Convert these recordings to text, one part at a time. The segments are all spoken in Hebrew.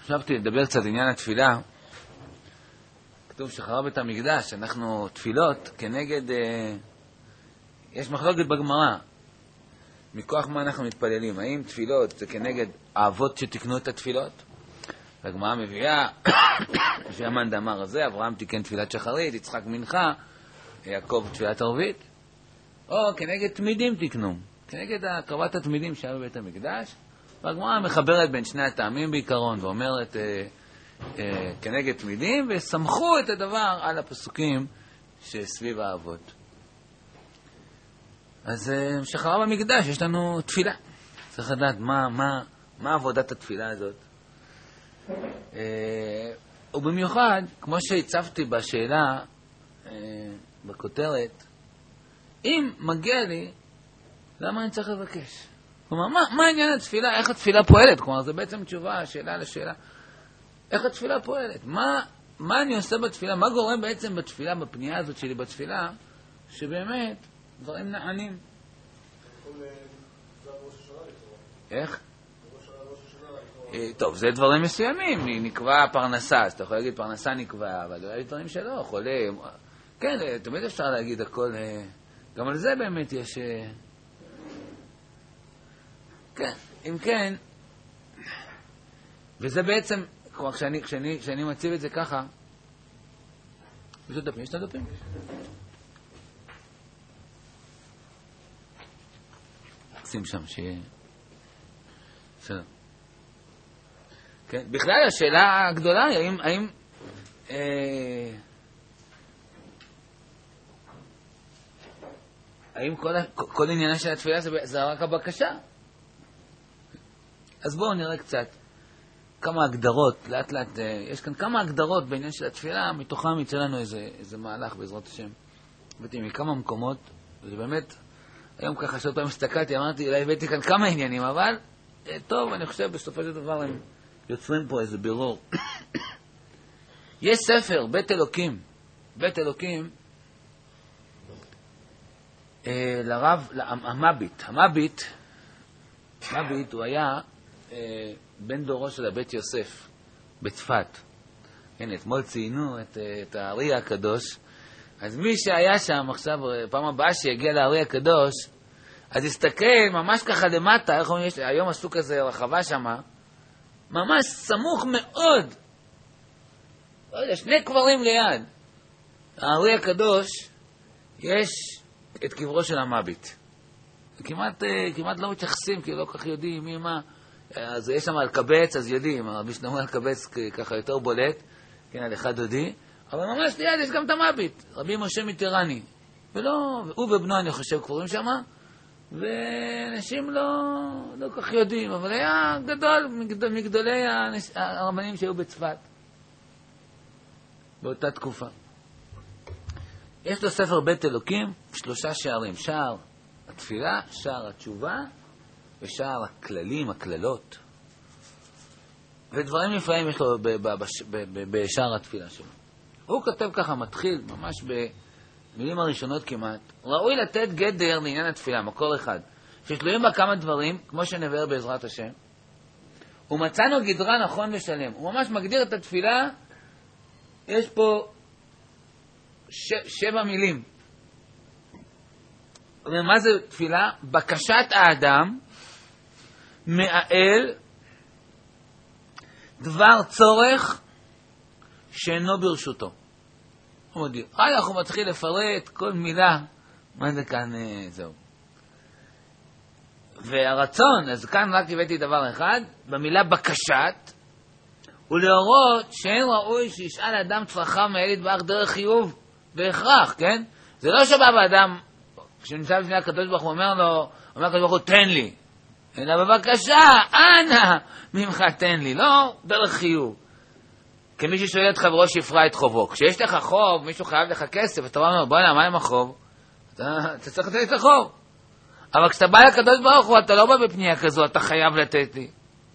חשבתי לדבר קצת עניין התפילה. כתוב שחרב בית המקדש, אנחנו תפילות כנגד, יש מחלוקת בגמרא, מכוח מה אנחנו מתפללים, האם תפילות זה כנגד האבות שתקנו את התפילות? והגמרא מביאה, שהמן דאמר הזה, אברהם תיקן תפילת שחרית, יצחק מנחה, יעקב תפילת ערבית, או כנגד תמידים תקנו, כנגד הקרבת התמידים שהיה בבית המקדש. והגמרא מחברת בין שני הטעמים בעיקרון, ואומרת כנגד תמידים, וסמכו את הדבר על הפסוקים שסביב האבות. אז שחרב המקדש, יש לנו תפילה. צריך לדעת מה עבודת התפילה הזאת. ובמיוחד, כמו שהצבתי בשאלה, בכותרת, אם מגיע לי, למה אני צריך לבקש? כלומר, מה העניין התפילה? איך התפילה פועלת? כלומר, זה בעצם תשובה, השאלה לשאלה. איך התפילה פועלת? מה אני עושה בתפילה? מה גורם בעצם בתפילה, בפנייה הזאת שלי בתפילה, שבאמת דברים נענים? איך? טוב, זה דברים מסוימים. נקבע פרנסה, אז אתה יכול להגיד פרנסה נקבע, אבל יש דברים שלא, חולה. כן, תמיד אפשר להגיד הכל. גם על זה באמת יש... כן, אם כן, וזה בעצם, כלומר, כשאני מציב את זה ככה, יש את הדפים? יש את הדפים? שים שם, שיהיה... בסדר. כן, בכלל השאלה הגדולה היא, האם כל עניינה של התפילה זה רק הבקשה? אז בואו נראה קצת כמה הגדרות, לאט לאט, יש כאן כמה הגדרות בעניין של התפילה, מתוכם יצא לנו איזה מהלך בעזרת השם. הבאתי מכמה מקומות, וזה באמת, היום ככה שעוד פעם הסתכלתי, אמרתי, אולי הבאתי כאן כמה עניינים, אבל טוב, אני חושב בסופו של דבר הם יוצרים פה איזה בירור. יש ספר, בית אלוקים, בית אלוקים, לרב, המביט הוא היה בן דורו של הבית יוסף בצפת. הנה, אתמול ציינו את הארי הקדוש, אז מי שהיה שם עכשיו, פעם הבאה שיגיע לארי הקדוש, אז יסתכל ממש ככה למטה, איך אומרים, היום עשו כזה רחבה שם, ממש סמוך מאוד, לא יודע, 2 קברים ליד הארי הקדוש, יש את קברו של המביט. כמעט לא מתייחסים, כי לא כך יודעים מי מה. אז יש שם על קבץ, אז יודעים, רבי שלמה על קבץ ככה יותר בולט, כן, על אחד דודי, אבל ממש ליד יש גם את המביט, רבי משה מטרני. הוא ובנו אני חושב קבורים שם, ואנשים לא כך יודעים, אבל היה גדול, מגדולי הרבנים שהיו בצפת, באותה תקופה. יש לו ספר בית אלוקים, 3 שערים, שער התפילה, שער התשובה, ושער הכללים, הכללות. ודברים נפלאים יש לו בשער התפילה שלו. הוא כותב ככה, מתחיל, ממש במילים הראשונות כמעט, ראוי לתת גדר לעניין התפילה, מקור אחד, שתלויים בה כמה דברים, כמו שנבהר בעזרת השם, ומצאנו גדרה נכון ושלם. הוא ממש מגדיר את התפילה, יש פה 7 מילים. ומה זה תפילה? בקשת האדם מעל דבר צורך שאינו ברשותו. הוא מודיע. הוא מתחיל לפרט כל מילה. מה זה כאן? זהו. והרצון, אז כאן רק הבאתי דבר אחד, במילה בקשת, הוא להורות שאין ראוי שישאל אדם צרכיו מעל יתברך דרך חיוב והכרח, כן? זה לא שבא באדם, כשנמצא בפני הקדוש ברוך הוא אומר הקדוש ברוך הוא תן לי, אלא בבקשה, אנא ממך תן לי, לא דרך חיוב. כמי ששואל את חברו שיפרע את חובו. כשיש לך חוב, מישהו חייב לך כסף, אתה אומר, בוא נע, מה עם החוב? אתה צריך לתת את החוב. אבל כשאתה בא לקדוש ברוך הוא, אתה לא בא בפנייה כזו, אתה חייב לתת לי.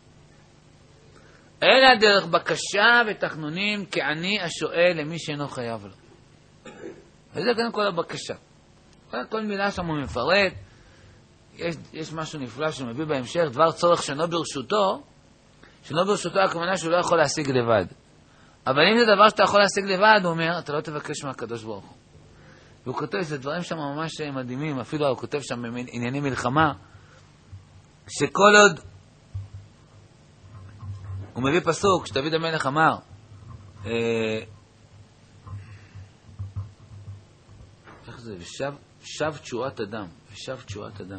אלא דרך בקשה ותחנונים, כעני השואל למי שאינו חייב לו. וזה כאן כל הבקשה. כל מילה שם הוא מפרט, יש משהו נפלא שהוא מביא בהמשך, דבר צורך שאינו ברשותו, שלא ברשותו הכוונה שהוא לא יכול להשיג לבד. אבל אם זה דבר שאתה יכול להשיג לבד, הוא אומר, אתה לא תבקש מהקדוש ברוך הוא. והוא כותב, זה דברים שם ממש מדהימים, אפילו הוא כותב שם ענייני מלחמה, שכל עוד, הוא מביא פסוק, שדוד המלך אמר, איך זה? ושב תשועת אדם, ושב תשועת אדם.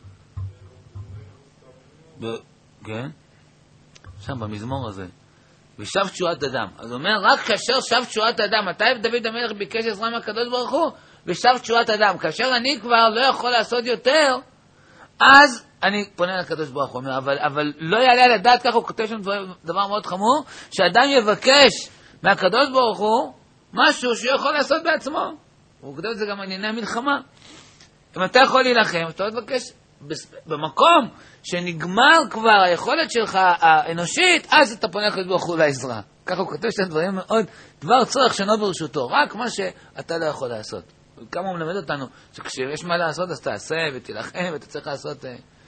כן? שם במזמור הזה. ושב תשועת אדם. אז הוא אומר, רק כאשר ושב תשועת אדם, מתי דוד המלך ביקש עזרה מהקדוש ברוך הוא? ושב תשועת אדם. כאשר אני כבר לא יכול לעשות יותר, אז אני פונה לקדוש ברוך הוא. אבל לא יעלה על הדעת, ככה הוא כותב שם דבר מאוד חמור, שאדם יבקש מהקדוש ברוך הוא משהו שהוא יכול לעשות בעצמו. הוא כותב את זה גם ענייני המלחמה. אם אתה יכול להילחם, אתה לא תבקש במקום שנגמר כבר היכולת שלך האנושית, אז אתה פונה לקדוש ברוך הוא לעזרה. ככה הוא כותב שאתם דברים מאוד, דבר צורך שאינו ברשותו, רק מה שאתה לא יכול לעשות. כמה הוא מלמד אותנו, שכשיש מה לעשות אז תעשה ותילחם ואתה צריך לעשות...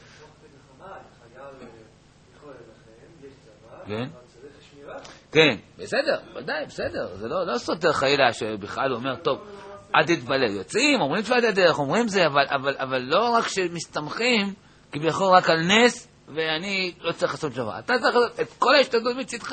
כן? כן, בסדר, ודאי, בסדר. זה לא סותר חלילה שבכלל הוא אומר, טוב, אל תתפלל. יוצאים, אומרים תפילת הדרך, אומרים זה, אבל לא רק שמסתמכים, כביכול רק על נס, ואני לא צריך לעשות שווה. אתה צריך לעשות את כל ההשתדלות מצדך,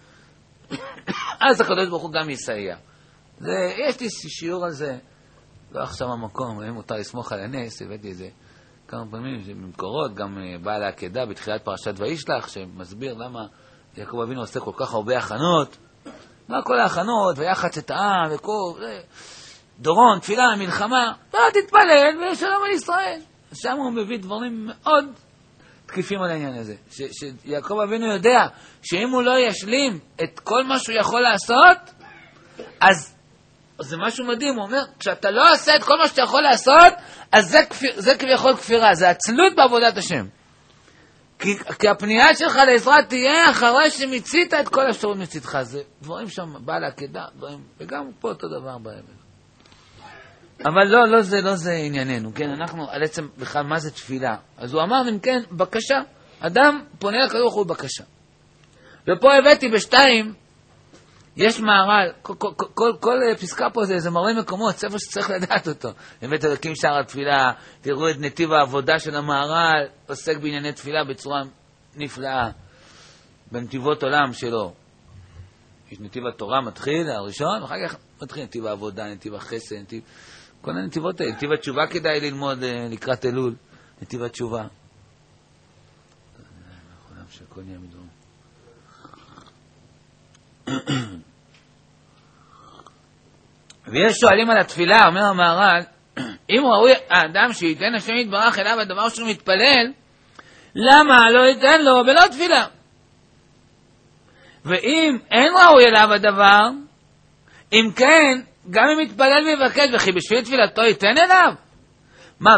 אז הקדוש ברוך הוא גם יסייע. יש לי שיעור על זה, לא עכשיו המקום, אם מותר לסמוך על הנס, הבאתי את זה כמה פעמים, במקורות, גם בעל העקדה בתחילת פרשת וישלח, שמסביר למה יעקב אבינו עושה כל כך הרבה הכנות, מה כל ההכנות, ויחץ את העם, וכל... דורון, תפילה, מלחמה, לא תתפלל ושלום על ישראל. שם הוא מביא דברים מאוד תקיפים על העניין הזה. שיעקב אבינו יודע שאם הוא לא ישלים את כל מה שהוא יכול לעשות, אז זה משהו מדהים. הוא אומר, כשאתה לא עושה את כל מה שאתה יכול לעשות, אז זה כביכול כפירה, זה עצלות בעבודת השם. כי הפנייה שלך לעזרה תהיה אחרי שמיצית את כל האפשרות מצדך. זה דברים שם, בעל העקדה, וגם פה אותו דבר באבל. אבל לא זה ענייננו, כן? אנחנו על עצם בכלל מה זה תפילה. אז הוא אמר, אם כן, בקשה. אדם פונה לקדוש ברוך הוא בקשה. ופה הבאתי בשתיים, יש מהר"ל, כל פסקה פה זה מראה מקומות, ספר שצריך לדעת אותו. הבאתי להקים שער התפילה, תראו את נתיב העבודה של המהר"ל, עוסק בענייני תפילה בצורה נפלאה, בנתיבות עולם שלו. יש נתיב התורה מתחיל, הראשון, ואחר כך מתחיל נתיב העבודה, נתיב החסד, נתיב... כל הנתיבות האלה, נתיב התשובה כדאי ללמוד לקראת אלול, נתיב התשובה. שהכל נהיה מדרום. ויש שואלים על התפילה, אומר המהר"ל, אם ראוי האדם שייתן השם יתברך אליו הדבר שהוא מתפלל, למה לא ייתן לו בלא תפילה? ואם אין ראוי אליו הדבר, אם כן, גם אם יתפלל ויבקש, וכי בשביל תפילתו ייתן אליו? מה,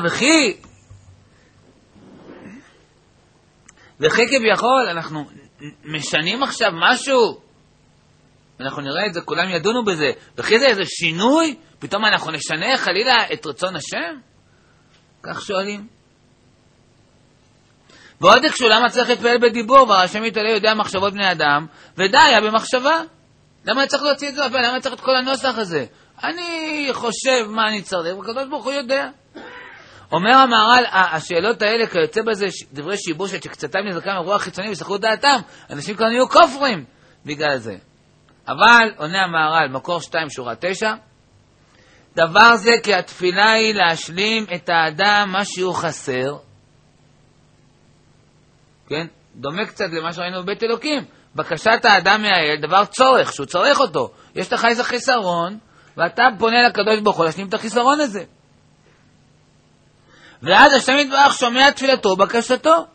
וכי כביכול אנחנו משנים עכשיו משהו? אנחנו נראה את זה, כולם ידונו בזה, וכי זה איזה שינוי? פתאום אנחנו נשנה חלילה את רצון השם? כך שואלים. ועוד הקשו, למה צריך להתפלל בדיבור? והשם יתעלה יודע מחשבות בני אדם, ודי, היה במחשבה. למה צריך להוציא את זה? למה צריך את כל הנוסח הזה? אני חושב מה אני צריך, והקדוש ברוך הוא יודע. אומר המהר"ל, השאלות האלה כיוצא בזה דברי שיבושת שקצתם נזרקם מרוח חיצוני וסחרו דעתם, אנשים כאן יהיו כופרים בגלל זה. אבל, עונה המהר"ל, מקור 2 שורה 9, דבר זה כי התפילה היא להשלים את האדם מה שהוא חסר. כן? דומה קצת למה שראינו בבית אלוקים. בקשת האדם מהאל, דבר צורך, שהוא צורך אותו. יש לך איזה חיסרון, ואתה פונה לקדוש ברוך הוא להשלים את החיסרון הזה. ואז השם יתברך שומע תפילתו, בקשתו.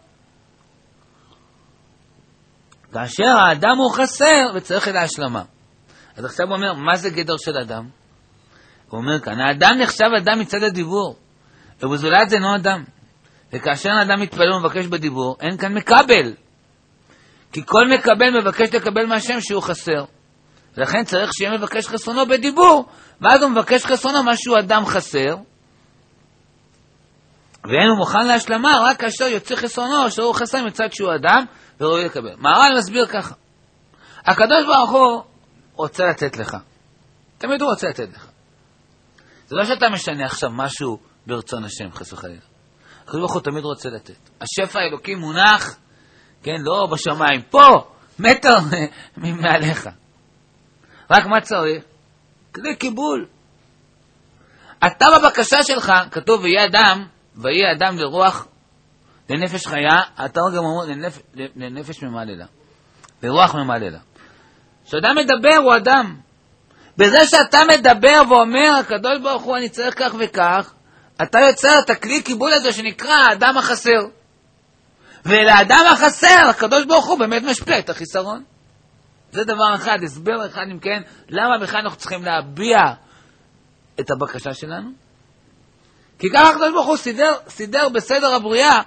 כאשר האדם הוא חסר וצריך את ההשלמה. אז עכשיו הוא אומר, מה זה גדר של אדם? הוא אומר כאן, האדם נחשב אדם מצד הדיבור, ובזולת זה אינו אדם. וכאשר האדם מתפלל ומבקש בדיבור, אין כאן מקבל. כי כל מקבל מבקש לקבל מהשם שהוא חסר. ולכן צריך שיהיה מבקש חסרונו בדיבור, ואז הוא מבקש חסרונו מה שהוא אדם חסר, ואין הוא מוכן להשלמה רק כאשר יוצא חסרונו, אשר הוא חסר מצד שהוא אדם וראוי לקבל. מהר"ל מסביר ככה, הקדוש ברוך הוא רוצה לתת לך. תמיד הוא רוצה לתת לך. זה לא שאתה משנה עכשיו משהו ברצון השם, חס וחלילה. הקדוש ברוך הוא תמיד רוצה לתת. השפע האלוקי מונח, כן, לא בשמיים, פה, מטר מעליך. רק מה צריך? כדי קיבול. אתה בבקשה שלך, כתוב, ויהיה אדם לרוח, לנפש חיה, אתה גם אומר, לנפש ממללה. לרוח ממללה. כשאדם מדבר הוא אדם. בזה שאתה מדבר ואומר, הקדוש ברוך הוא, אני צריך כך וכך, אתה יוצר את הכלי קיבול הזה שנקרא האדם החסר. ולאדם החסר, הקדוש ברוך הוא באמת משפיע את החיסרון. זה דבר אחד, הסבר אחד, אם כן, למה בכלל אנחנו צריכים להביע את הבקשה שלנו? כי ככה הקדוש ברוך הוא סידר בסדר הבריאה,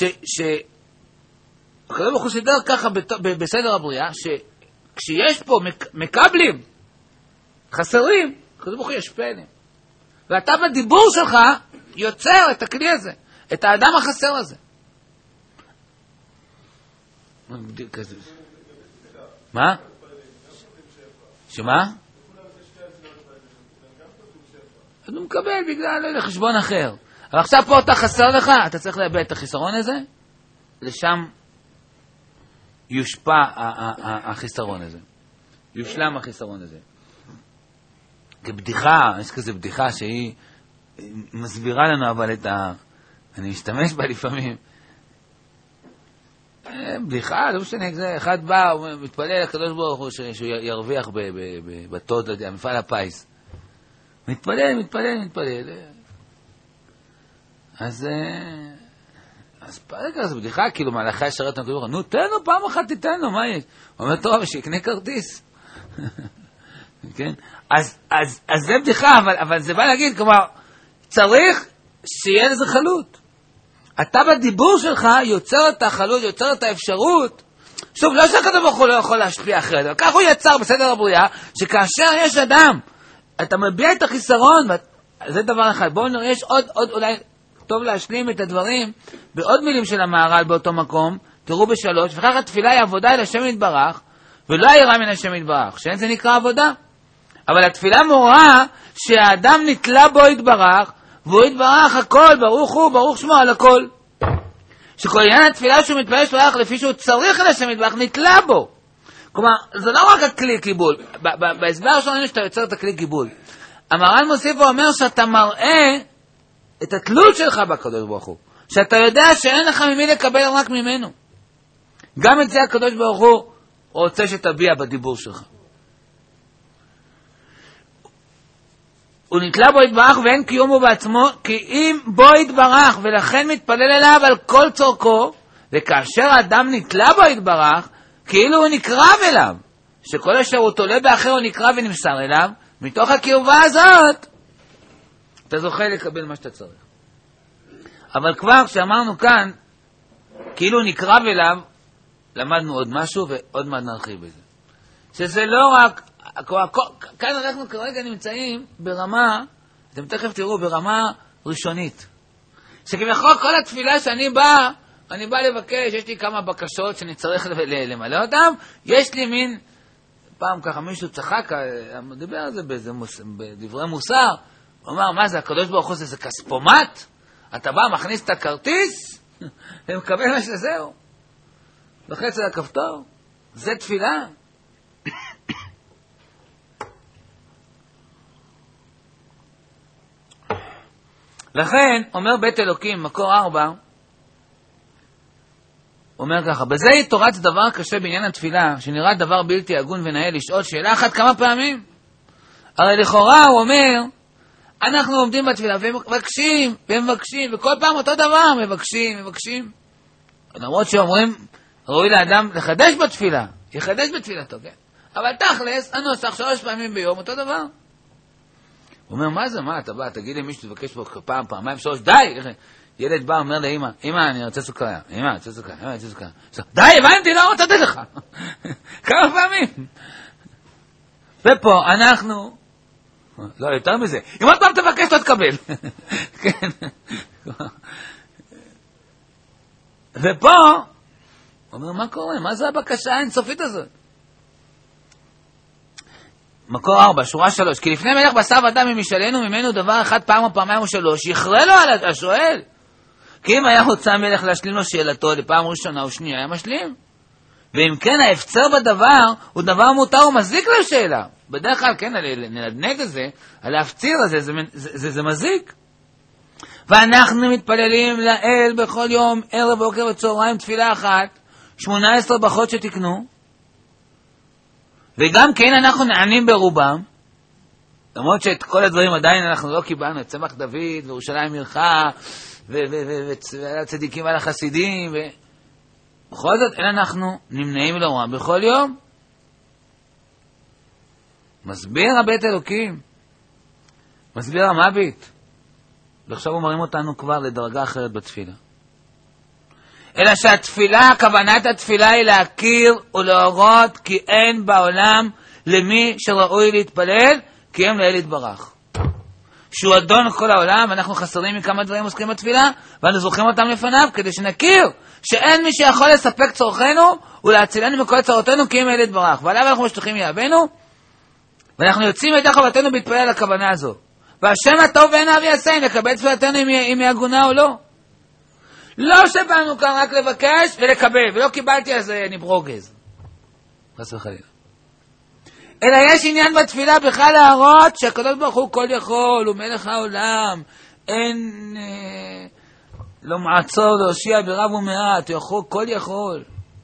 הקדוש ברוך הוא סידר ככה בסדר הבריאה, שכשיש פה מקבלים, חסרים, הקדוש ברוך הוא ישפיע עליהם. ואתה בדיבור שלך יוצר את הכלי הזה, את האדם החסר הזה. מה? שמה? הוא מקבל בגלל חשבון אחר. אבל עכשיו פה אתה חסר לך, אתה צריך לאבד את החיסרון הזה, לשם יושפע החיסרון הזה. יושלם החיסרון הזה. כבדיחה, יש כזה בדיחה שהיא מסבירה לנו אבל אני משתמש בה לפעמים. בדיחה, לא משנה, אחד בא, הוא מתפלל לקדוש ברוך הוא שהוא ירוויח בתות, לא יודע, מפעל הפיס. מתפלל. אז רגע, זו בדיחה, כאילו מלאכי השרת נקדו ברוך, נו, תנו, פעם אחת תיתנו, מה יש? הוא אומר, טוב, שיקנה כרטיס. כן? אז זה בדיחה, אבל זה בא להגיד, כלומר, צריך שיהיה לזה חלות. אתה בדיבור שלך יוצר את החלות, יוצר את האפשרות. שוב, לא שהקדוש ברוך הוא לא יכול להשפיע אחרת, אבל כך הוא יצר בסדר הבריאה, שכאשר יש אדם, אתה מביע את החיסרון, זה דבר אחד. בואו נראה, יש עוד, אולי טוב להשלים את הדברים, בעוד מילים של המהר"ל באותו מקום, תראו ב3, וכך התפילה היא עבודה אל השם יתברך, ולא היראה מן השם יתברך, שאין זה נקרא עבודה. אבל התפילה מורה שהאדם נתלה בו יתברך, והוא יתברך הכל, ברוך הוא, ברוך שמו על הכל. שכל עניין התפילה שהוא מתפלל שלך לפי שהוא צריך לשם יתברך, נתלה בו. כלומר, זה לא רק הכלי קיבול. בהסבר הראשון שאתה יוצר את הכלי קיבול. המהר"ל מוסיף ואומר שאתה מראה את התלות שלך בקדוש ברוך הוא. שאתה יודע שאין לך ממי לקבל רק ממנו. גם את זה הקדוש ברוך הוא רוצה שתביע בדיבור שלך. הוא נתלה בו יתברך ואין קיומו בעצמו, כי אם בו יתברך, ולכן מתפלל אליו על כל צורכו, וכאשר האדם נתלה בו יתברך, כאילו הוא נקרב אליו, שכל אשר הוא תולה באחר הוא נקרב ונמסר אליו, מתוך הקרבה הזאת, אתה זוכה לקבל מה שאתה צריך. אבל כבר כשאמרנו כאן, כאילו הוא נקרב אליו, למדנו עוד משהו ועוד מעט נרחיב בזה. שזה לא רק, כאן אנחנו כרגע נמצאים ברמה, אתם תכף תראו, ברמה ראשונית. שכביכול כל התפילה שאני בא לבקש, יש לי כמה בקשות שאני צריך למלא אותם, יש לי מין, פעם ככה מישהו צחק, דיבר על זה בדברי מוסר, הוא אמר, מה זה, הקדוש ברוך הוא זה כספומט? אתה בא, מכניס את הכרטיס, ומקבל מה שזהו. לחץ על הכפתור, זה תפילה. לכן, אומר בית אלוקים, מקור 4, אומר ככה, בזה תורת דבר קשה בעניין התפילה, שנראה דבר בלתי הגון ונאה לשאול שאלה אחת כמה פעמים. הרי לכאורה הוא אומר, אנחנו עומדים בתפילה ומבקשים, וכל פעם אותו דבר, מבקשים. למרות שאומרים, ראוי לאדם לחדש בתפילה, יחדש בתפילתו, כן? אבל תכלס, הנוסח 3 פעמים ביום, אותו דבר. הוא אומר, מה זה, מה, אתה בא, תגיד לי מישהו תבקש פה פעם, פעמיים, 3, די! ילד בא, אומר לאמא, אמא, אני רוצה סוכריה, אמא, אני רוצה סוכריה. די, הבנתי, לא רוצה לתת לך. כמה פעמים. ופה, אנחנו, לא, יותר מזה, אם עוד פעם תבקש, לא תקבל. כן. ופה, הוא אומר, מה קורה? מה זה הבקשה האינסופית הזאת? מקור 4, שורה 3, כי לפני מלך בשר ודם אם ישאלנו ממנו דבר אחד פעם או פעמיים או שלוש, יכרה לו על השואל. כי אם היה רוצה מלך להשלים לו שאלתו לפעם ראשונה או שנייה, היה משלים. ואם כן, ההפצר בדבר הוא דבר מותר ומזיק לשאלה. בדרך כלל, כן, ננדנד את זה, על ההפציר הזה, זה מזיק. ואנחנו מתפללים לאל בכל יום, ערב, בוקר וצהריים, תפילה אחת, 18 ברכות שתקנו, וגם כן אנחנו נענים ברובם, למרות שאת כל הדברים עדיין אנחנו לא קיבלנו, את צמח דוד, וירושלים עירך, והצדיקים ועל החסידים, בכל זאת, אין אנחנו נמנעים ולאורם בכל יום. מסביר הבית אלוקים, מסביר המביט, ועכשיו הוא מרים אותנו כבר לדרגה אחרת בתפילה. אלא שהתפילה, כוונת התפילה היא להכיר ולהורות כי אין בעולם למי שראוי להתפלל, כי הם לאל יתברך. שהוא אדון כל העולם, ואנחנו חסרים מכמה דברים עוסקים בתפילה, ואנו זוכרים אותם לפניו, כדי שנכיר שאין מי שיכול לספק צורכנו, ולהצילנו מכל צרותינו, כי הם לאל יתברך. ועליו אנחנו משלחים יהבנו, ואנחנו יוצאים את חובתנו בהתפלל על הכוונה הזו. והשם הטוב בעיניו יעשה, אם לקבל תפילתנו אם היא הגונה או לא. לא שבאנו כאן רק לבקש ולקבל, ולא קיבלתי אז נברוגז. חס וחלילה. אלא יש עניין בתפילה בכלל להראות שהקדוש ברוך הוא כל יכול, הוא מלך העולם, אין לא מעצור להושיע ברב ומעט, הוא יכול, כל יכול.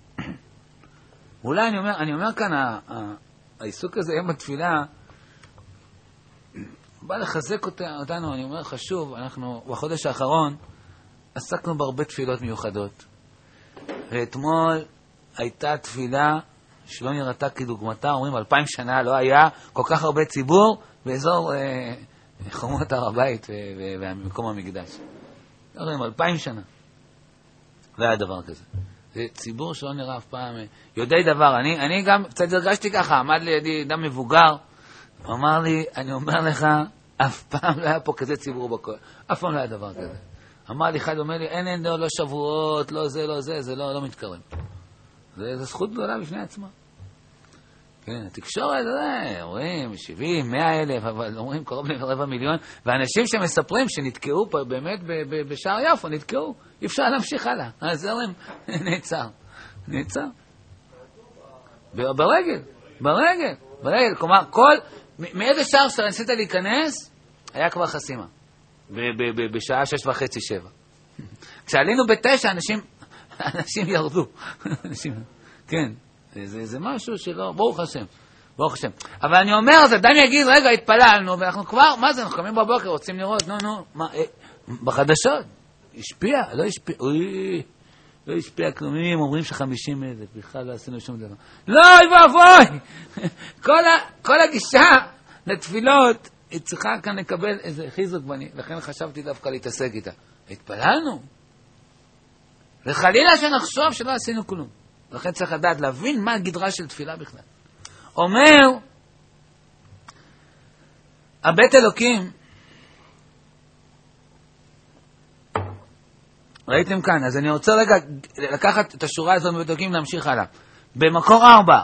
אולי אני אומר כאן, העיסוק הזה היום בתפילה, בא לחזק אותנו, אני אומר חשוב, אנחנו בחודש האחרון עסקנו בהרבה תפילות מיוחדות. ואתמול הייתה תפילה שלא נראתה כדוגמתה, אומרים 2000 שנה לא היה כל כך הרבה ציבור באזור חומות הר הבית ומקום המקדש. אומרים 2000 שנה. לא היה דבר כזה. זה ציבור שלא נראה אף פעם, יודעי דבר. אני גם קצת הרגשתי ככה, עמד לידי אדם מבוגר, אמר לי, אני אומר לך, אף פעם לא היה פה כזה ציבור בכל. אף פעם לא היה דבר כזה. אמר לי אחד, אומר לי, אין, לא שבועות, לא זה, זה לא מתקרב. זה זכות גדולה בפני עצמה. כן, התקשורת, אומרים 70, 100 אלף, אבל אומרים קרוב ל1/4 מיליון, ואנשים שמספרים שנתקעו פה באמת בשער יפו, נתקעו, אי אפשר להמשיך הלאה. הזרם נעצר. ברגל. כלומר, מאיזה שער שרצית להיכנס, היה כבר חסימה. בשעה 6:30-7. כשעלינו ב9, אנשים ירדו. כן, זה משהו שלא, ברוך השם. אבל אני אומר, אז אדם יגיד, רגע, התפללנו, ואנחנו כבר, מה זה, אנחנו קמים בבוקר, רוצים לראות, בחדשות, השפיע, לא השפיע כלומים, אומרים ש50,000, בכלל לא עשינו שום דבר. לא, ואבוי! כל הגישה לתפילות, היא צריכה כאן לקבל איזה חיזוק בני, לכן חשבתי דווקא להתעסק איתה. התפללנו. וחלילה שנחשוב שלא עשינו כלום. לכן צריך לדעת, להבין מה הגדרה של תפילה בכלל. אומר, הבית אלוקים, ראיתם כאן, אז אני רוצה רגע לקחת את השורה הזאת מבית אלוקים להמשיך הלאה. במקור 4,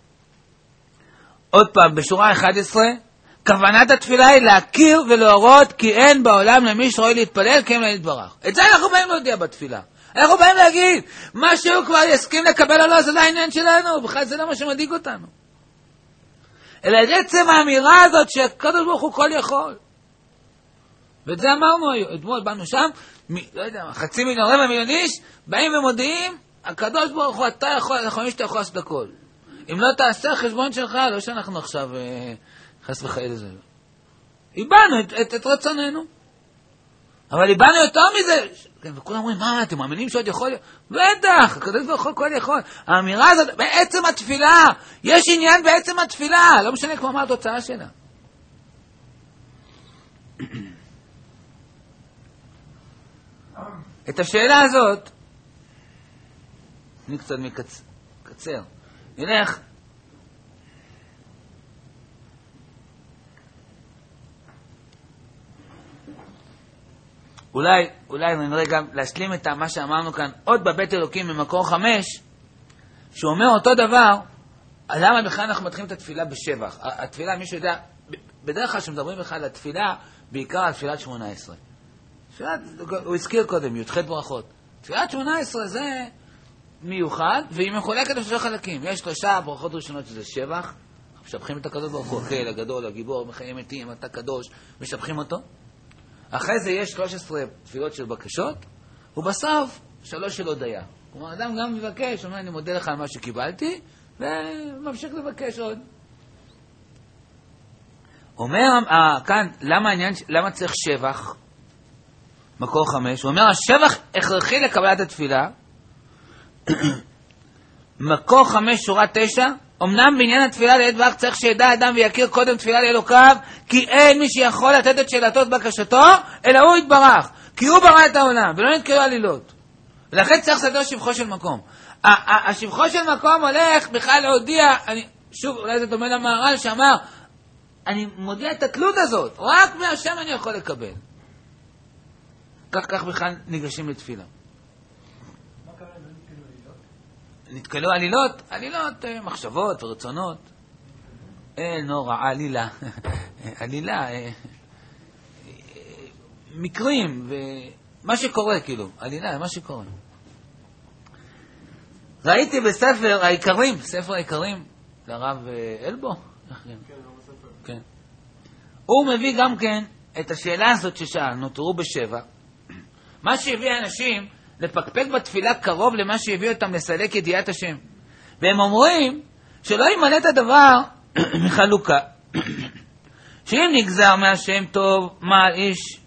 עוד פעם, בשורה 11, כוונת התפילה היא להכיר ולהורות כי אין בעולם למי שראוי להתפלל כי הם לא יתברך. את זה אנחנו באים להודיע בתפילה. אנחנו באים להגיד, מה שהוא כבר יסכים לקבל או לא, זה לא העניין שלנו, בכלל זה לא מה שמדאיג אותנו. אלא עצם האמירה הזאת שהקדוש ברוך הוא כל יכול. ואת זה אמרנו, אתמול באנו שם, לא יודע, 500,000, 250,000 איש, באים ומודיעים, הקדוש ברוך הוא אתה יכול, אנחנו חושבים שאתה יכול לעשות הכל. אם לא תעשה חשבון שלך, לא שאנחנו עכשיו חס וחלילה זה לא. איבדנו את רצוננו. אבל איבדנו יותר מזה. כן, וכולם אומרים, מה, אתם מאמינים שעוד יכול? בטח, הקדוש ברוך הוא כל יכול. האמירה הזאת, בעצם התפילה, יש עניין בעצם התפילה, לא משנה כמו מה התוצאה שלה. את השאלה הזאת, אני קצת מקצר. נלך. אולי נראה גם להשלים את מה שאמרנו כאן, עוד בבית אלוקים במקור 5, שהוא אומר אותו דבר, למה בכלל אנחנו מתחילים את התפילה בשבח? התפילה, מישהו יודע, בדרך כלל שמדברים בכלל על התפילה, בעיקר על תפילת 18. הוא הזכיר קודם, י"ח ברכות. תפילת 18 זה מיוחד, והיא מחולקת לשלושה חלקים. יש 3 ברכות ראשונות שזה שבח, משבחים את הקדוש ברוך הוא, החייל הגדול, הגיבור, מחיי מתים, אתה קדוש, משבחים אותו. אחרי זה יש 13 תפילות של בקשות, ובסוף 3 של הודיה. כלומר, אדם גם מבקש, אומר, אני מודה לך על מה שקיבלתי, וממשיך לבקש עוד. אומר כאן, למה צריך שבח? מקור 5. הוא אומר, השבח הכרחי לקבלת התפילה. מקור 5, שורה 9. אמנם בעניין התפילה לעת ברך צריך שידע אדם ויכיר קודם תפילה לאלוקיו, כי אין מי שיכול לתת את שאלתו את בקשתו, אלא הוא יתברך. כי הוא ברא את העולם, ולא נתקלו עלילות. ולכן צריך לסדר שבחו של מקום. השבחו של מקום הולך בכלל להודיע, שוב, אולי זה דומה למהר"ל שאמר, אני מודיע את התלות הזאת, רק מהשם אני יכול לקבל. כך בכלל ניגשים לתפילה. מה קרה אם לא נתקלו עלילות? נתקלו עלילות? עלילות, מחשבות ורצונות. נורא, עלילה. עלילה, מקרים, ומה שקורה כאילו, עלילה, מה שקורה. ראיתי בספר העיקרים, ספר העיקרים, לרב אלבו. כן. הוא מביא גם כן את השאלה הזאת ששאלנו, תראו בשבע. מה שהביא האנשים לפקפק בתפילה קרוב למה שהביא אותם לסלק ידיעת השם. והם אומרים שלא ימלא את הדבר מחלוקה. שאם נגזר מהשם טוב, מה על איש?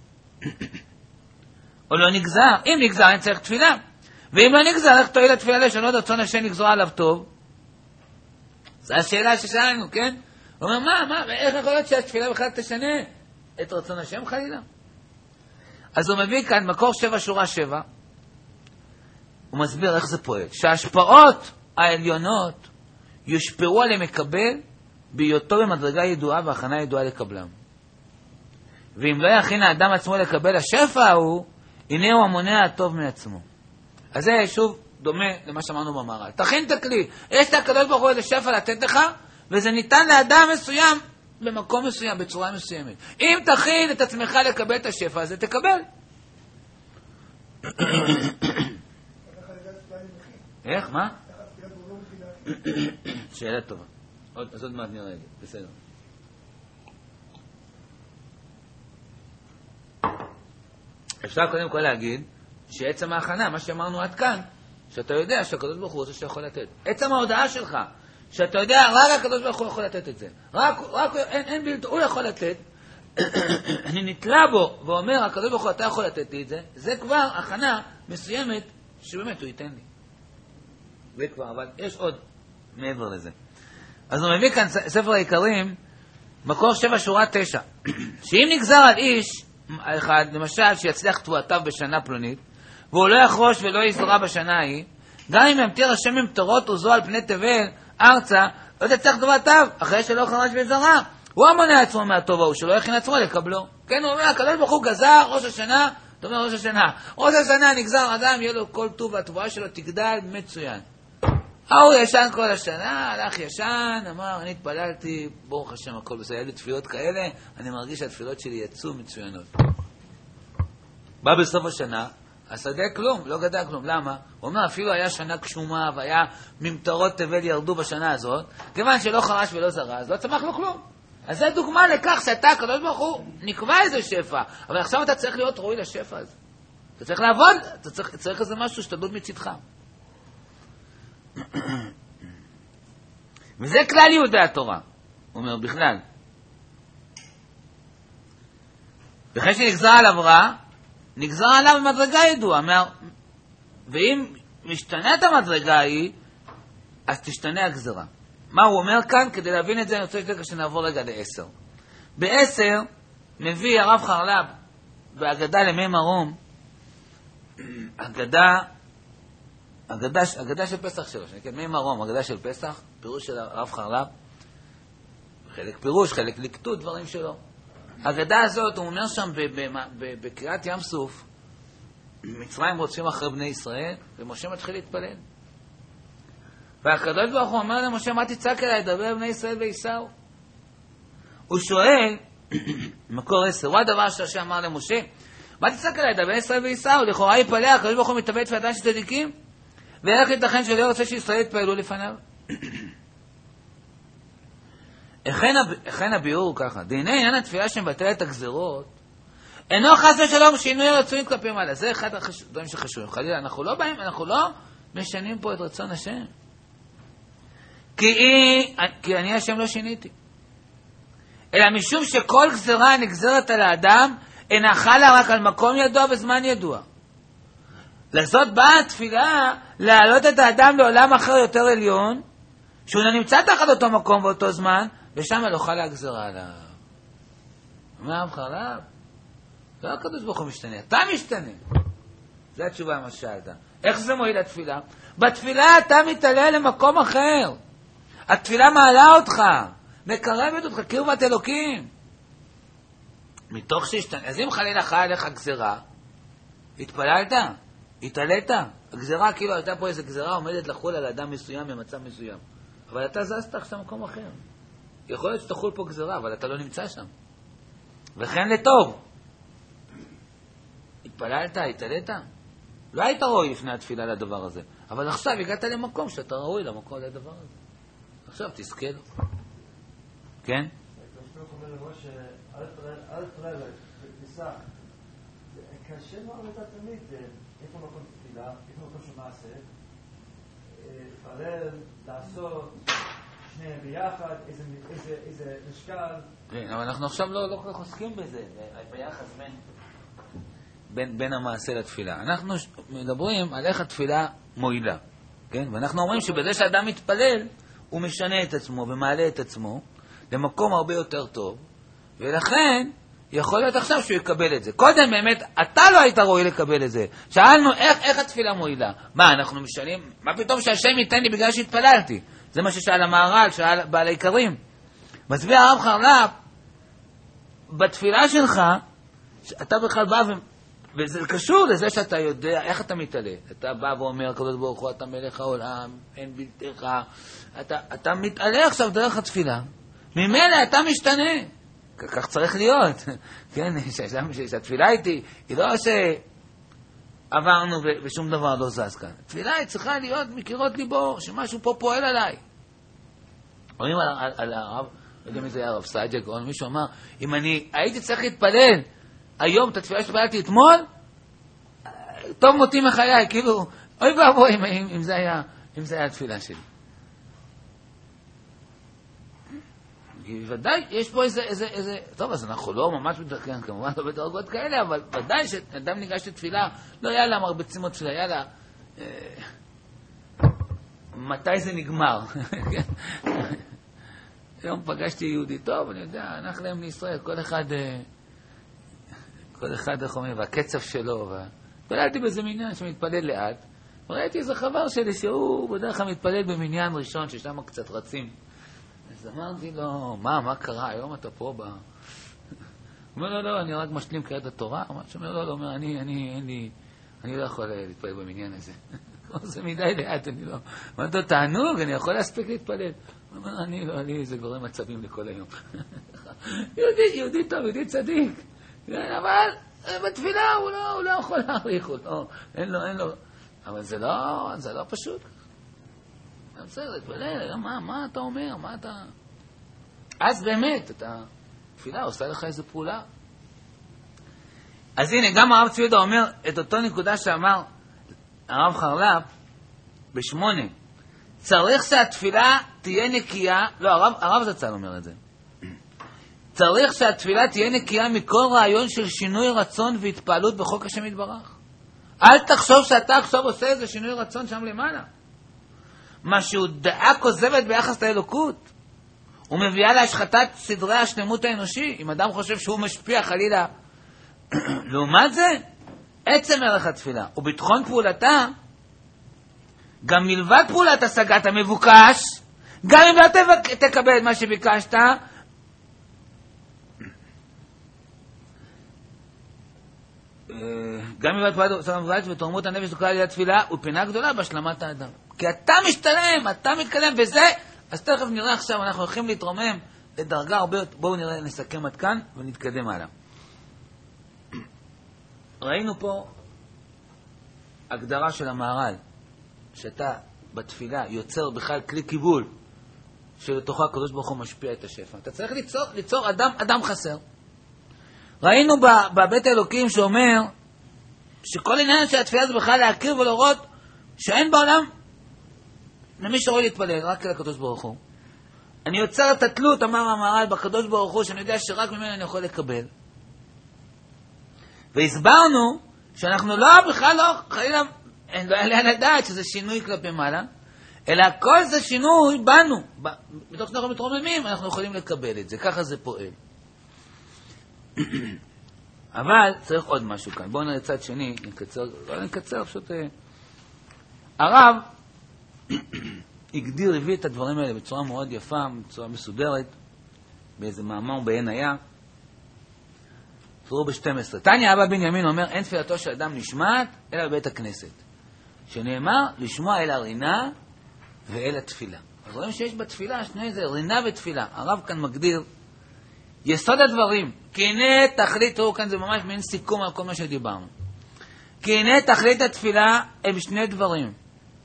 או לא נגזר. אם נגזר, אני צריך תפילה. ואם לא נגזר, איך תועיל התפילה לשנות רצון השם לגזור עליו טוב? זו השאלה ששאלנו, כן? הוא אומר, מה? איך יכול להיות שהתפילה בכלל תשנה את רצון השם חלילה? אז הוא מביא כאן מקור 7 שורה 7. הוא מסביר איך זה פועל. שההשפעות העליונות יושפעו על המקבל בהיותו במדרגה ידועה והכנה ידועה לקבלם. ואם לא יכין האדם עצמו לקבל השפע ההוא, הנה הוא המונע הטוב מעצמו. אז זה שוב דומה למה שאמרנו במהר"ל. תכין את הכלי. יש את הקדוש ברוך הוא איזה שפע לתת לך, וזה ניתן לאדם מסוים במקום מסוים, בצורה מסוימת. אם תכין את עצמך לקבל את השפע הזה, תקבל. איך? מה? שאלה טובה. אז עוד מעט נראה לי. בסדר. אפשר קודם כל להגיד שעצם ההכנה, מה שאמרנו עד כאן, שאתה יודע שהקדוש ברוך הוא זה שיכול לתת. עצם ההודעה שלך, שאתה יודע, רק הקדוש ברוך הוא יכול לתת את זה. אין בלתו, הוא יכול לתת. אני נתלה בו ואומר, הקדוש ברוך הוא אתה יכול לתת לי את זה. זה כבר הכנה מסוימת שבאמת הוא ייתן לי. זה כבר, אבל יש עוד מעבר לזה. אז הוא מביא כאן ספר העיקרים, מקור 7 שורה 9. שאם נגזר על איש אחד, למשל, שיצליח תבואתיו בשנה פלונית, והוא לא יחרוש ולא יזרע בשנה ההיא, גם אם ימטיר השם ממטרות וזו על פני תבל ארצה, לא תצליח תבואתיו, אחרי שלא חרש וזרע. הוא המונע עצמו מהטוב ההוא, שלא יכין עצמו לקבלו. כן, הוא אומר, הקדוש ברוך הוא גזר ראש השנה, אתה אומר ראש השנה. ראש השנה נגזר אדם, יהיה לו כל טוב, והתבואה שלו תגדל מצוין. הוא ישן כל השנה, הלך ישן, אמר, אני התפללתי, ברוך השם, הכל בסדר, היה לי תפילות כאלה, אני מרגיש שהתפילות שלי יצאו מצוינות. בא בסוף השנה, השדה כלום, לא גדל כלום, למה? הוא אומר, אפילו היה שנה קשומה, והיה ממטרות תבל ירדו בשנה הזאת, כיוון שלא חרש ולא זרע, אז לא צמח לו כלום. אז זה דוגמה לכך שאתה, הקדוש ברוך הוא, נקבע איזה שפע, אבל עכשיו אתה צריך להיות ראוי לשפע הזה. אתה צריך לעבוד, אתה צריך איזה משהו שתדוד מצדך. וזה כלל יהודי התורה, הוא אומר בכלל. וכן שנגזר עליו רע, נגזר עליו במדרגה ידועה, ואם משתנת המדרגה היא, אז תשתנה הגזרה. מה הוא אומר כאן? כדי להבין את זה אני רוצה שנעבור רגע ל10. ב10 מביא הרב חרל"פ בהגדה למי מרום, הגדה של פסח שלו, שנקראת מי מרום, הגדה של פסח, פירוש של הרב חרל"פ, חלק פירוש, חלק לקטות, דברים שלו. הגדה הזאת, הוא אומר שם בקריאת ים סוף, מצרים רוצים אחרי בני ישראל, ומשה מתחיל להתפלל. והקדוש ברוך הוא אומר למשה, מה תצעק אליי, דבר בני ישראל ויסעו? הוא שואל, מקור 10, הוא הדבר שהשם אמר למשה, מה תצעק אליי, דבר בני ישראל ויסעו? לכאורה יפלא, הקדוש ברוך הוא מתאבד תפילתם של צדיקים, ואיך ייתכן שלא רוצה שישראל יתפעלו לפניו? הכן הביאור ככה, דיני עניין התפילה שמבטל את הגזרות, אינו חס ושלום שינוי הרצויים כלפי מעלה. זה אחד הדברים שחשובים. חלילה, אנחנו לא משנים פה את רצון השם. כי אני השם לא שיניתי. אלא משום שכל גזרה נגזרת על האדם, אינה חלה רק על מקום ידוע וזמן ידוע. לזאת באה התפילה להעלות את האדם לעולם אחר יותר עליון, שהוא נמצא תחת אותו מקום באותו זמן, ושם לא חלה הגזרה עליו. מה אמר עליו? לא הקדוש ברוך הוא משתנה, אתה משתנה. זו התשובה מה שאלת. איך זה מועיל התפילה? בתפילה אתה מתעלה למקום אחר. התפילה מעלה אותך, מקרבת אותך, קרבת אלוקים. מתוך שהשתנה. אז אם חלילה חיה עליך גזרה, התפללת, התעלית. הגזרה כאילו הייתה פה איזו גזרה עומדת לחול על אדם מסוים במצב מסוים. אבל אתה זזת עכשיו למקום אחר. יכול להיות שתחול פה גזרה, אבל אתה לא נמצא שם. וכן לטוב. התפללת, התעלית? לא היית ראוי לפני התפילה לדבר הזה. אבל עכשיו הגעת למקום שאתה ראוי למקום לדבר הזה. עכשיו תזכה לו. כן? אני אומר למשה, אל תפלל, תפיסה. קשה מאוד לדעת תמיד איפה מקום תפילה, איפה מקום של מעשה. לפלל, לעשות, שניהם ביחד, איזה משקל. כן, אבל אנחנו עכשיו לא כל כך עוסקים בזה, ביחס בין המעשה לתפילה. אנחנו מדברים על איך התפילה מועילה, כן? ואנחנו אומרים שבזה שאדם מתפלל, הוא משנה את עצמו ומעלה את עצמו למקום הרבה יותר טוב, ולכן יכול להיות עכשיו שהוא יקבל את זה. קודם באמת, אתה לא היית ראוי לקבל את זה. שאלנו איך התפילה מועילה. מה, אנחנו משנים? מה פתאום שהשם ייתן לי בגלל שהתפללתי? זה מה ששאל המהר"ל, שאל בעל העיקרים. מסביר הרב חרל"פ, בתפילה שלך, אתה בכלל בא וזה קשור לזה שאתה יודע איך אתה מתעלה. אתה בא ואומר, הקדוש ברוך הוא, אתה מלך העולם, אין בלתך. אתה מתעלה עכשיו דרך התפילה. ממילא אתה משתנה. כך צריך להיות. כן, שהתפילה איתי, היא לא שעברנו ושום דבר לא זז כאן. התפילה היא צריכה להיות מקירות ליבו, שמשהו פה פועל עליי. רואים על הרב, לא יודע מי זה היה הרב סעדיה גאון, מישהו אמר, אם אני הייתי צריך להתפלל היום את התפילה שפעלתי אתמול, טוב מותי מחיי, כאילו, אוי ואבוי אם זה היה התפילה שלי. ודאי, יש פה איזה, טוב, אז אנחנו לא ממש מתרכן, כמובן לא בדרגות כאלה, אבל ודאי שאדם ניגש לתפילה, לא היה לה מרבצים עוד תפילה, היה לה, מתי זה נגמר? היום פגשתי יהודי טוב, אני יודע, אנחנו להם לישראל, כל אחד, איך אומרים, והקצב שלו, התפללתי באיזה מניין שמתפלל לאט, וראיתי איזה חבר שלי שהוא בדרך כלל מתפלל במניין ראשון, ששם קצת רצים. אז אמרתי לו, מה קרה? היום אתה פה הוא אומר, לא, אני רק משלים קריאת התורה. הוא אומר, אני לא יכול להתפלל במניין הזה. זה מדי לאט, אני לא. אמרתי לו, תענוג, אני יכול להספיק להתפלל. הוא אומר, אני זה גורם מצבים לכל היום. יהודי טוב, יהודי צדיק. אבל בתפילה הוא לא יכול להעריך, אין לו. אבל זה לא פשוט. בסדר, תפלל, מה אתה אומר? מה אתה... אז באמת, תפילה עושה לך איזו פעולה. אז הנה, גם הרב צבי יהודה אומר את אותו נקודה שאמר הרב חרל"פ ב8. צריך שהתפילה תהיה נקייה, לא, הרב זצ"ל אומר את זה. צריך שהתפילה תהיה נקייה מכל רעיון של שינוי רצון והתפעלות בחוק השם יתברך. אל תחשוב שאתה עכשיו עושה איזה שינוי רצון שם למעלה. משהו דעה כוזבת ביחס לאלוקות. הוא מביאה להשחתת סדרי השלמות האנושי. אם אדם חושב שהוא משפיע חלילה. לעומת זה, עצם ערך התפילה וביטחון פעולתה, גם מלבד פעולת השגת המבוקש, גם אם לא תקבל את מה שביקשת, גם אם התפללת סלמת ותורמות הנפש לכלל על התפילה, ופינה גדולה בהשלמת האדם. כי אתה משתלם, אתה מתקדם, וזה, אז תכף נראה עכשיו, אנחנו הולכים להתרומם לדרגה הרבה יותר, בואו נראה, נסכם עד כאן ונתקדם הלאה. ראינו פה הגדרה של המהר"ל, שאתה בתפילה יוצר בכלל כלי קיבול, שבתוכו הקדוש ברוך הוא משפיע את השפע. אתה צריך ליצור אדם חסר. ראינו בבית האלוקים שאומר שכל עניין של התפילה זה בכלל להכיר ולראות שאין בעולם למי שרואה להתפלל, רק אל הקדוש ברוך הוא. אני יוצר את התלות, אמר המהר"ל, בקדוש ברוך הוא, שאני יודע שרק ממנו אני יכול לקבל. והסברנו שאנחנו בכלל לא, חלילה, לא עליה לדעת שזה שינוי כלפי מעלה, אלא כל זה שינוי בנו. בתוך שאנחנו מתרוממים, אנחנו יכולים לקבל את זה. ככה זה פועל. אבל צריך עוד משהו כאן. בואו נראה צד שני, נקצר, פשוט... הרב הביא את הדברים האלה בצורה מאוד יפה, בצורה מסודרת, באיזה מאמר בעין היה. תראו ב-12. תניא אבא בנימין אומר, אין תפילתו של אדם נשמעת, אלא בבית הכנסת. שנאמר, לשמוע אל הרינה ואל התפילה. אז רואים שיש בתפילה שני זה, רינה ותפילה. הרב כאן מגדיר, יסוד הדברים, כי הנה תכלית, תראו כאן זה ממש מעין סיכום על כל מה שדיברנו. כי הנה תכלית התפילה הם שני דברים.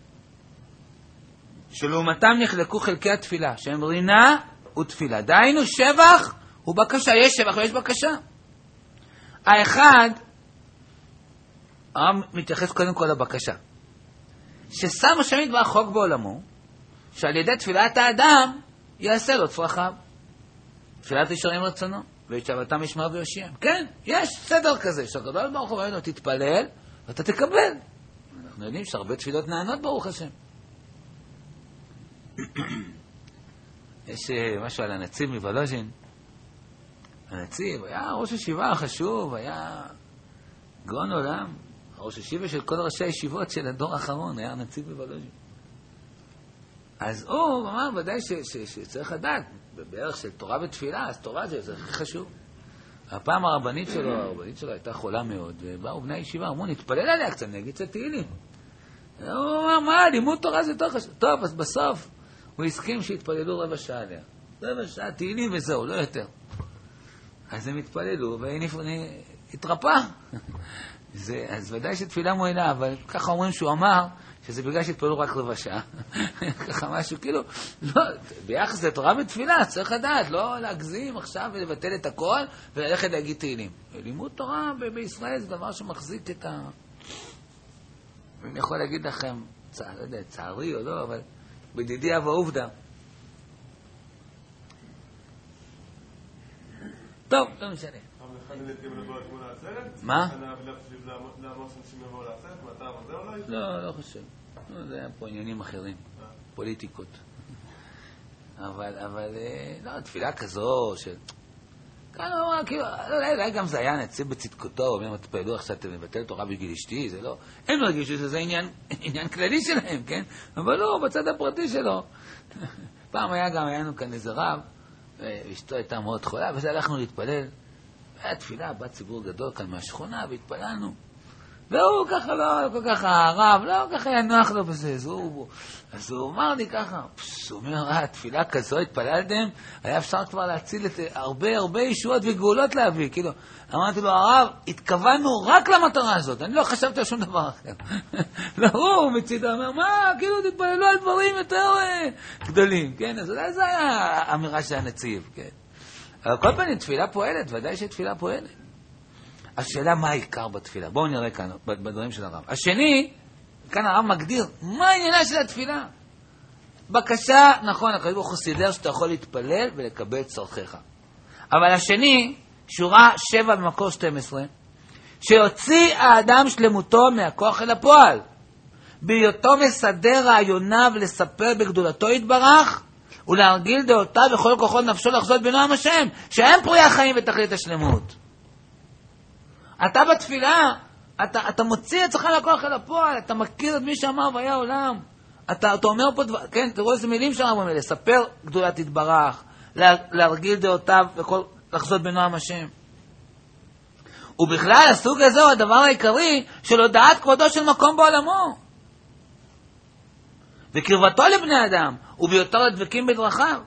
שלעומתם נחלקו חלקי התפילה, שהם רינה ותפילה. דהיינו שבח ובקשה, יש שבח ויש בקשה. האחד, הרב מתייחס קודם כל לבקשה. ששם השם יתברך חוק בעולמו, שעל ידי תפילת האדם יעשה לו צרכיו. תפילת ישרים רצונו, וישבתם ישמע ויושיע. כן, יש סדר כזה, שהקדוש ברוך הוא אומר, תתפלל ואתה תקבל. אנחנו יודעים שהרבה תפילות נענות ברוך השם. יש משהו על הנציב מוולוז'ין. הנציב היה ראש ישיבה חשוב, היה גאון עולם, ראש ישיבה של כל ראשי הישיבות של הדור האחרון, היה הנציב מוולוז'ין. אז הוא אמר ודאי שצריך לדעת, בערך של תורה ותפילה, אז תורה זה הכי חשוב. הפעם הרבנית שלו הייתה חולה מאוד, ובאו בני הישיבה, אמרו, נתפלל עליה קצת, נגיד קצת תהילים. הוא אמר, מה, לימוד תורה זה יותר חשוב. טוב, אז בסוף הוא הסכים שהתפללו רבע שעה עליה. רבע שעה, תהילים וזהו, לא יותר. אז הם התפללו, והתרפא. אז ודאי שתפילה מועילה, אבל ככה אומרים שהוא אמר, שזה בגלל שהתפללו רק רבע שעה. ככה משהו, כאילו, לא, ביחס לתורה ותפילה, צריך לדעת, לא להגזים עכשיו ולבטל את הכל, וללכת להגיד תהילים. לימוד תורה בישראל זה דבר שמחזיק את ה... אני יכול להגיד לכם, לא יודע, צערי או לא, אבל בדידי אבא עובדה. טוב, לא משנה. מה? לא, לא חושב. זה היה פה עניינים אחרים, פוליטיקות. אבל, לא, תפילה כזו של... כאן הוא אמר, כאילו, אולי גם זה היה נציב בצדקותו, אומר, תפעלו עכשיו, אתם מבטל תורה בגיל אשתי, זה לא... הם לא הרגישו שזה עניין כללי שלהם, כן? אבל לא, בצד הפרטי שלו. פעם היה לנו כאן איזה רב, ואשתו הייתה מאוד חולה, וזה הלכנו להתפלל. היה תפילה, בא ציבור גדול כאן מהשכונה, והתפללנו. והוא ככה לא, כל כך הרב, לא, ככה היה נוח לו בזה. אז הוא אמר לי ככה, הוא אומר, תפילה כזו התפללתם, היה אפשר כבר להציל את הרבה ישועות וגאולות להביא. כאילו, אמרתי לו, הרב, התכוונו רק למטרה הזאת, אני לא חשבתי על שום דבר אחר. לא, הוא מצידו, אומר, מה, כאילו תתפללו על דברים יותר גדולים, כן? אז אולי זו היה האמירה של הנציב, כן? אבל כל פעם תפילה פועלת, ודאי שתפילה פועלת. השאלה מה העיקר בתפילה. בואו נראה כאן בדברים של הרב. השני, כאן הרב מגדיר, מה העניינה של התפילה? בקשה, נכון, הקדוש ברוך הוא סידר שאתה יכול להתפלל ולקבל צורכיך. אבל השני, שורה 7 במקור 12, שיוציא האדם שלמותו מהכוח אל הפועל, בהיותו מסדר רעיוניו לספר בגדולתו יתברך, ולהרגיל דעותיו וכל כוחות נפשו לחזות בנועם השם, שאין פרויה החיים ותכלית השלמות. אתה בתפילה, אתה מוציא את עצמך לכוח אל הפועל, אתה מכיר את מי שאמר והיה עולם. אתה אומר פה דבר, כן, תראו איזה מילים שאמרו, לספר גדולת יתברך, להרגיל דעותיו וכל לחזות בנועם השם. ובכלל הסוג הזה הוא הדבר העיקרי של הודעת כבודו של מקום בעולמו. וקרבתו לבני אדם, וביותר הדבקים בדרכיו.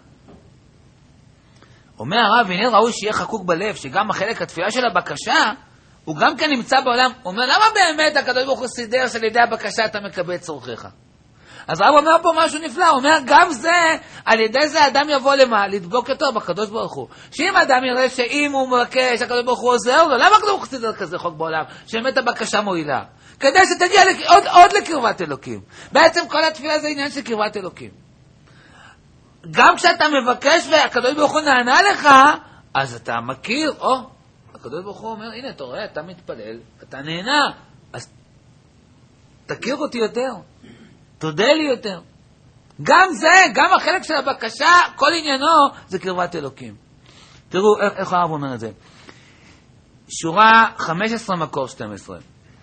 אומר הרב, הנה ראוי שיהיה חקוק בלב, שגם החלק התפילה של הבקשה, הוא גם כן נמצא בעולם. הוא אומר, למה באמת הקדוש ברוך הוא סידר שעל ידי הבקשה אתה מקבל את צורכיך? אז הרב אומר פה משהו נפלא, הוא אומר, גם זה, על ידי זה אדם יבוא למה? לדבוק יותר בקדוש ברוך הוא. שאם אדם יראה שאם הוא מבקש, הקדוש ברוך הוא עוזר לו, למה הקדוש ברוך הוא סידר כזה חוק בעולם? שבאמת הבקשה מועילה. כדי שתגיע עוד לקרבת אלוקים. בעצם כל התפילה זה עניין של קרבת אלוקים. גם כשאתה מבקש והקדוש ברוך הוא נענה לך, אז אתה מכיר, הקדוש ברוך הוא אומר, הנה, אתה רואה, אתה מתפלל, אתה נהנה, אז תכיר אותי יותר, תודה לי יותר. גם זה, גם החלק של הבקשה, כל עניינו זה קרבת אלוקים. תראו איך הרב אומר את זה. שורה 15 מקור 12.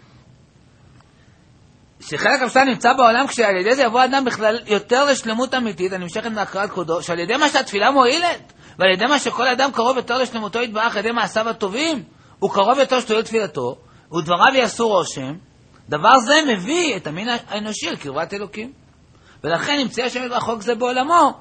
שחלק הפשט נמצא בעולם כשעל ידי זה יבוא אדם בכלל יותר לשלמות אמיתית, הנמשכת מהכרת קודו, שעל ידי מה שהתפילה מועילת, ועל ידי מה שכל אדם קרוב יותר לשלמותו יתברך, על ידי מעשיו הטובים, הוא קרוב יותר שתועיל תפילתו, ודבריו יעשו רושם, דבר זה מביא את המין האנושי לקרבת אלוקים. ולכן נמצא השם יתברך חוק זה בעולמו,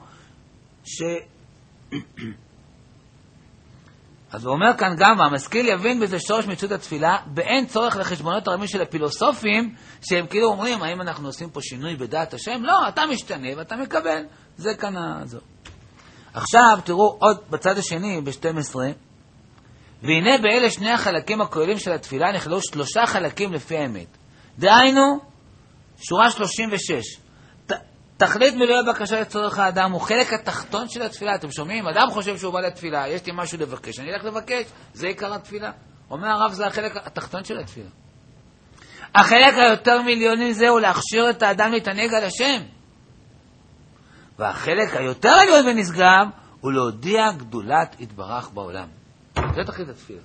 אז הוא אומר כאן גם, המשכיל יבין בזה שורש מצוות התפילה, באין צורך לחשבונות הרבים של הפילוסופים, שהם כאילו אומרים, האם אנחנו עושים פה שינוי בדעת השם? לא, אתה משתנה ואתה מקבל. זה כאן הזו. עכשיו, תראו עוד בצד השני, ב-12, והנה באלה שני החלקים הכוללים של התפילה נכללו 3 חלקים לפי האמת. דהיינו, שורה 36. תכלית מילוי הבקשה לצורך האדם הוא חלק התחתון של התפילה. אתם שומעים? אדם חושב שהוא בא לתפילה, יש לי משהו לבקש, אני אלך לבקש, זה עיקר התפילה. אומר הרב, זה החלק התחתון של התפילה. החלק היותר מיליוני זה הוא להכשיר את האדם להתענג על השם. והחלק היותר עליון ונשגב הוא להודיע גדולת יתברך בעולם. זה תכלית התפילה.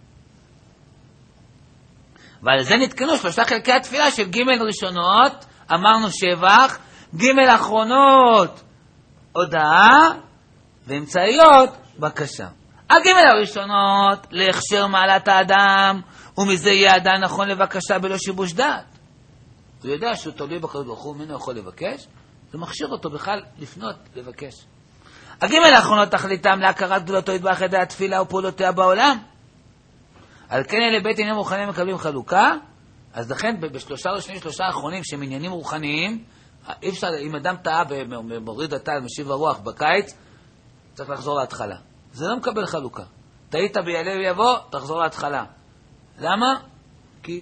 ועל זה נתקנו 3 חלקי התפילה של ג' ראשונות, אמרנו שבח, ג' אחרונות, הודעה, ואמצעיות, בקשה. הג' הראשונות, להכשר מעלת האדם, ומזה יהיה האדם נכון לבקשה בלא שיבוש דעת. הוא יודע שהוא תלוי בקדוש ברוך הוא, ממנו יכול לבקש, זה מכשיר אותו בכלל לפנות לבקש. הג' האחרונות תכליתם להכרת גדולתו יתברך ידי התפילה ופעולותיה בעולם. על כן אלה בית עניינים רוחניים מקבלים חלוקה, אז לכן בשלושה ראשונים, 3 האחרונים שהם עניינים רוחניים, אי אפשר, אם אדם טעה ומוריד הטל, משיב הרוח בקיץ, צריך לחזור להתחלה. זה לא מקבל חלוקה. טעית ביעלה ויבוא, תחזור להתחלה. למה? כי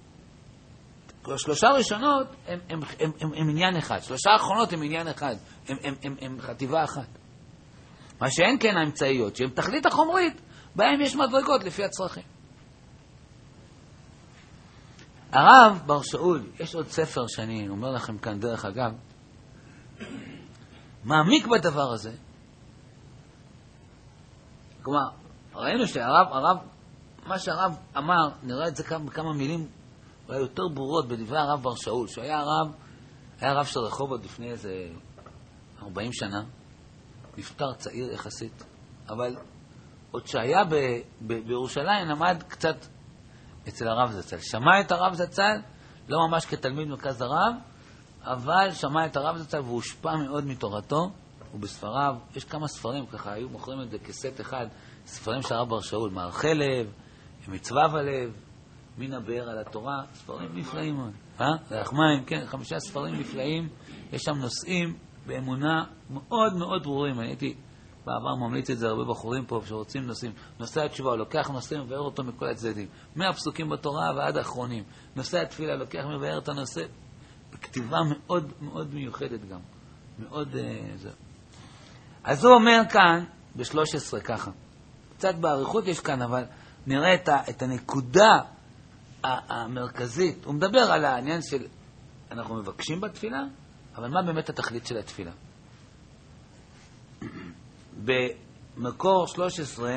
3 ראשונות הם עניין אחד. 3 האחרונות הם עניין אחד. הם חטיבה אחת. מה שאין כן האמצעיות, שהן תכלית החומרית, בהם יש מדרגות לפי הצרכים. הרב בר שאול, יש עוד ספר שאני אומר לכם כאן דרך אגב, מעמיק בדבר הזה. כלומר, ראינו שהרב, מה שהרב אמר, נראה את זה בכמה מילים אולי יותר ברורות בדברי הרב בר שאול, שהיה רב של רחובות לפני איזה 40 שנה, נפטר צעיר יחסית, אבל עוד שהיה בירושלים למד קצת אצל הרב זצ"ל. שמע את הרב זצ"ל, לא ממש כתלמיד מרכז הרב, אבל שמע את הרב זצ"ל והוא הושפע מאוד מתורתו, ובספריו, יש כמה ספרים ככה, היו מוכרים את זה כסט אחד, ספרים של הרב בר שאול, מערכי לב, מצווה בלב, מן הבאר על התורה, ספרים נפלאים מאוד. רחמיים, כן, 5 ספרים נפלאים, יש שם נושאים באמונה מאוד מאוד ברורים. אני הייתי בעבר ממליץ את זה הרבה בחורים פה שרוצים נושאים. נושא התשובה, הוא לוקח נושאים ובאר אותו מכל הצדדים. 100 פסוקים בתורה ועד האחרונים. נושא התפילה, לוקח מבאר את הנושא. בכתיבה מאוד מאוד מיוחדת גם. מאוד זה. אז הוא אומר כאן, ב-13 ככה. קצת בעריכות יש כאן, אבל נראה את הנקודה המרכזית. הוא מדבר על העניין של, אנחנו מבקשים בתפילה, אבל מה באמת התכלית של התפילה? במקור 13,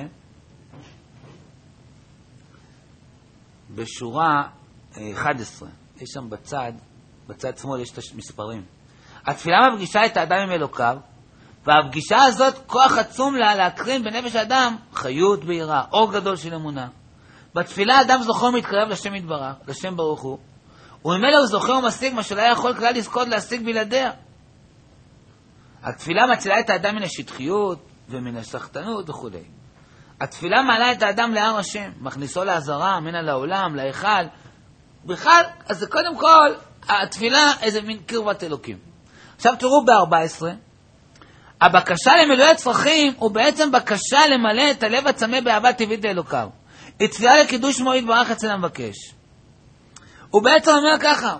בשורה 11, יש שם בצד שמאל יש את המספרים. התפילה מפגישה את האדם עם אלוקיו, והפגישה הזאת כוח עצום לה להקרין בנפש האדם חיות ביראה, אור גדול של אמונה. בתפילה האדם זוכר ומתקרב לשם יתברך, לשם ברוך הוא, וממילא הוא זוכר ומשיג מה שלא יכול כלל לזכות להשיג בלעדיה. התפילה מצילה את האדם מן השטחיות ומן הסחטנות וכו'. התפילה מעלה את האדם להר השם, מכניסו לעזרה, מנה לעולם, להיכל. בכלל, אז זה קודם כל, התפילה איזה מין קרבת אלוקים. עכשיו תראו ב-14, הבקשה למילוי הצרכים הוא בעצם בקשה למלא את הלב הצמא באהבה טבעית לאלוקיו. היא תפילה לקידוש שמו יתברך אצל המבקש. הוא בעצם אומר ככה,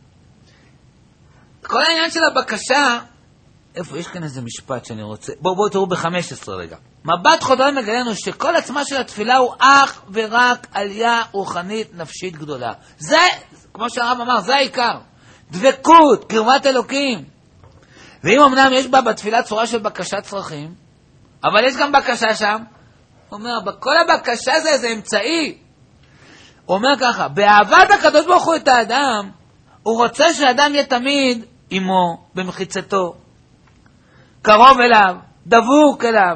כל העניין של הבקשה, איפה יש כאן איזה משפט שאני רוצה, בואו תראו ב-15 רגע. מבט חודר מגלנו שכל עצמה של התפילה הוא אך ורק עלייה רוחנית נפשית גדולה. זה, כמו שהרב אמר, זה העיקר. דבקות, קרבת אלוקים. ואם אמנם יש בה בתפילה צורה של בקשת צרכים, אבל יש גם בקשה שם, הוא אומר, כל הבקשה זה אמצעי. הוא אומר ככה, באהבת הקדוש ברוך הוא את האדם, הוא רוצה שהאדם יהיה תמיד עמו, במחיצתו, קרוב אליו, דבוק אליו.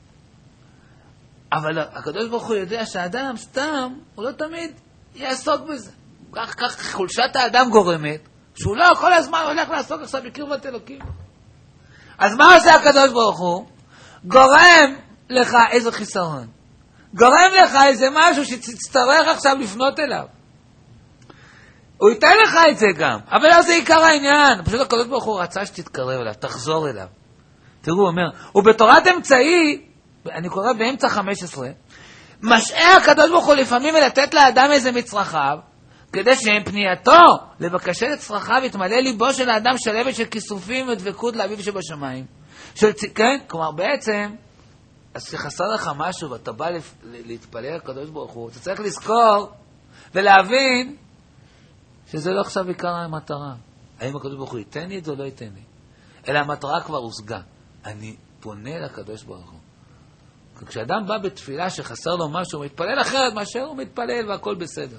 אבל הקדוש ברוך הוא יודע שהאדם סתם, הוא לא תמיד יעסוק בזה. כך חולשת האדם גורמת, שהוא לא כל הזמן הולך לעסוק עכשיו בקרבת אלוקים. אז מה עושה הקדוש ברוך הוא? גורם לך איזה חיסרון. גורם לך איזה משהו שתצטרך עכשיו לפנות אליו. הוא ייתן לך את זה גם, אבל לא זה עיקר העניין. פשוט הקדוש ברוך הוא רצה שתתקרב אליו, תחזור אליו. תראו, הוא אומר, ובתורת אמצעי, אני קורא באמצע 15, משעה הקדוש ברוך הוא לפעמים לתת לאדם איזה מצרכיו, כדי שהם פנייתו לבקשת את צרכיו יתמלא ליבו של האדם שלבת של כיסופים ודבקות לאביו שבשמיים. כן, כלומר בעצם, אז שחסר לך משהו ואתה בא להתפלל לקדוש ברוך הוא, אתה צריך לזכור ולהבין שזה לא עכשיו עיקר המטרה. האם הקדוש ברוך הוא ייתן לי את זה או לא ייתן לי? אלא המטרה כבר הושגה. אני פונה לקדוש ברוך הוא. כשאדם בא בתפילה שחסר לו משהו, הוא מתפלל אחרת מאשר הוא מתפלל והכל בסדר.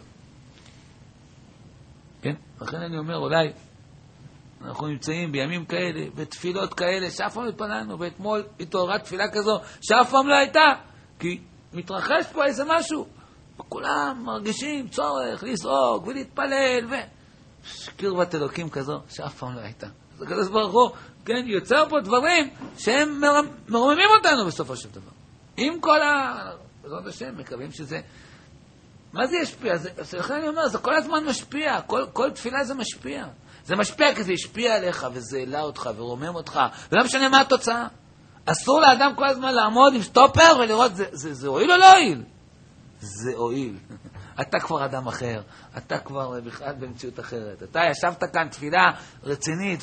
כן? לכן אני אומר, אולי אנחנו נמצאים בימים כאלה, בתפילות כאלה, שאף פעם התפללנו, ואתמול התעוררה תפילה כזו, שאף פעם לא הייתה, כי מתרחש פה איזה משהו, וכולם מרגישים צורך לזעוק ולהתפלל, קרבת אלוקים כזו, שאף פעם לא הייתה. אז הקדוש ברוך הוא, כן, יוצר פה דברים שהם מרוממים אותנו בסופו של דבר. עם כל בעזרת השם, מקווים שזה... מה זה ישפיע? לכן אני אומר, זה כל הזמן משפיע, כל תפילה זה משפיע. זה משפיע כי זה ישפיע עליך, וזה העלה אותך, ורומם אותך, ולא משנה מה התוצאה. אסור לאדם כל הזמן לעמוד עם סטופר ולראות, זה הועיל או לא הועיל? זה הועיל. אתה כבר אדם אחר, אתה כבר בכלל במציאות אחרת. אתה ישבת כאן תפילה רצינית,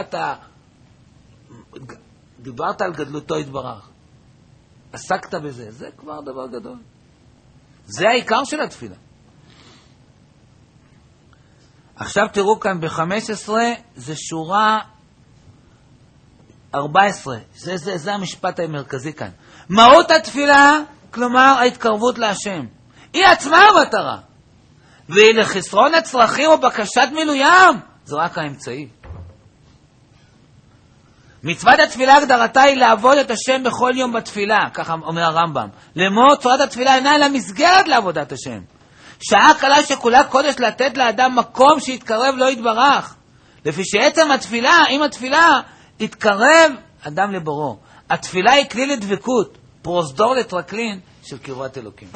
דיברת על גדלותו יתברך. עסקת בזה, זה כבר דבר גדול. זה העיקר של התפילה. עכשיו תראו כאן ב-15, זה שורה 14. זה המשפט המרכזי כאן. מהות התפילה, כלומר ההתקרבות להשם. היא עצמה המטרה. והיא לחסרון הצרכים או בקשת מילוים. זה רק האמצעי. מצוות התפילה הגדרתה היא לעבוד את השם בכל יום בתפילה, ככה אומר הרמב"ם. לאמור צורת התפילה אינה אלא מסגרת לעבודת השם. שעה קלה שכולה קודש לתת לאדם מקום שיתקרב לא יתברך. לפי שעצם התפילה, עם התפילה, יתקרב אדם לבורו. התפילה היא כלי לדבקות, פרוזדור לטרקלין של קרבת אלוקים.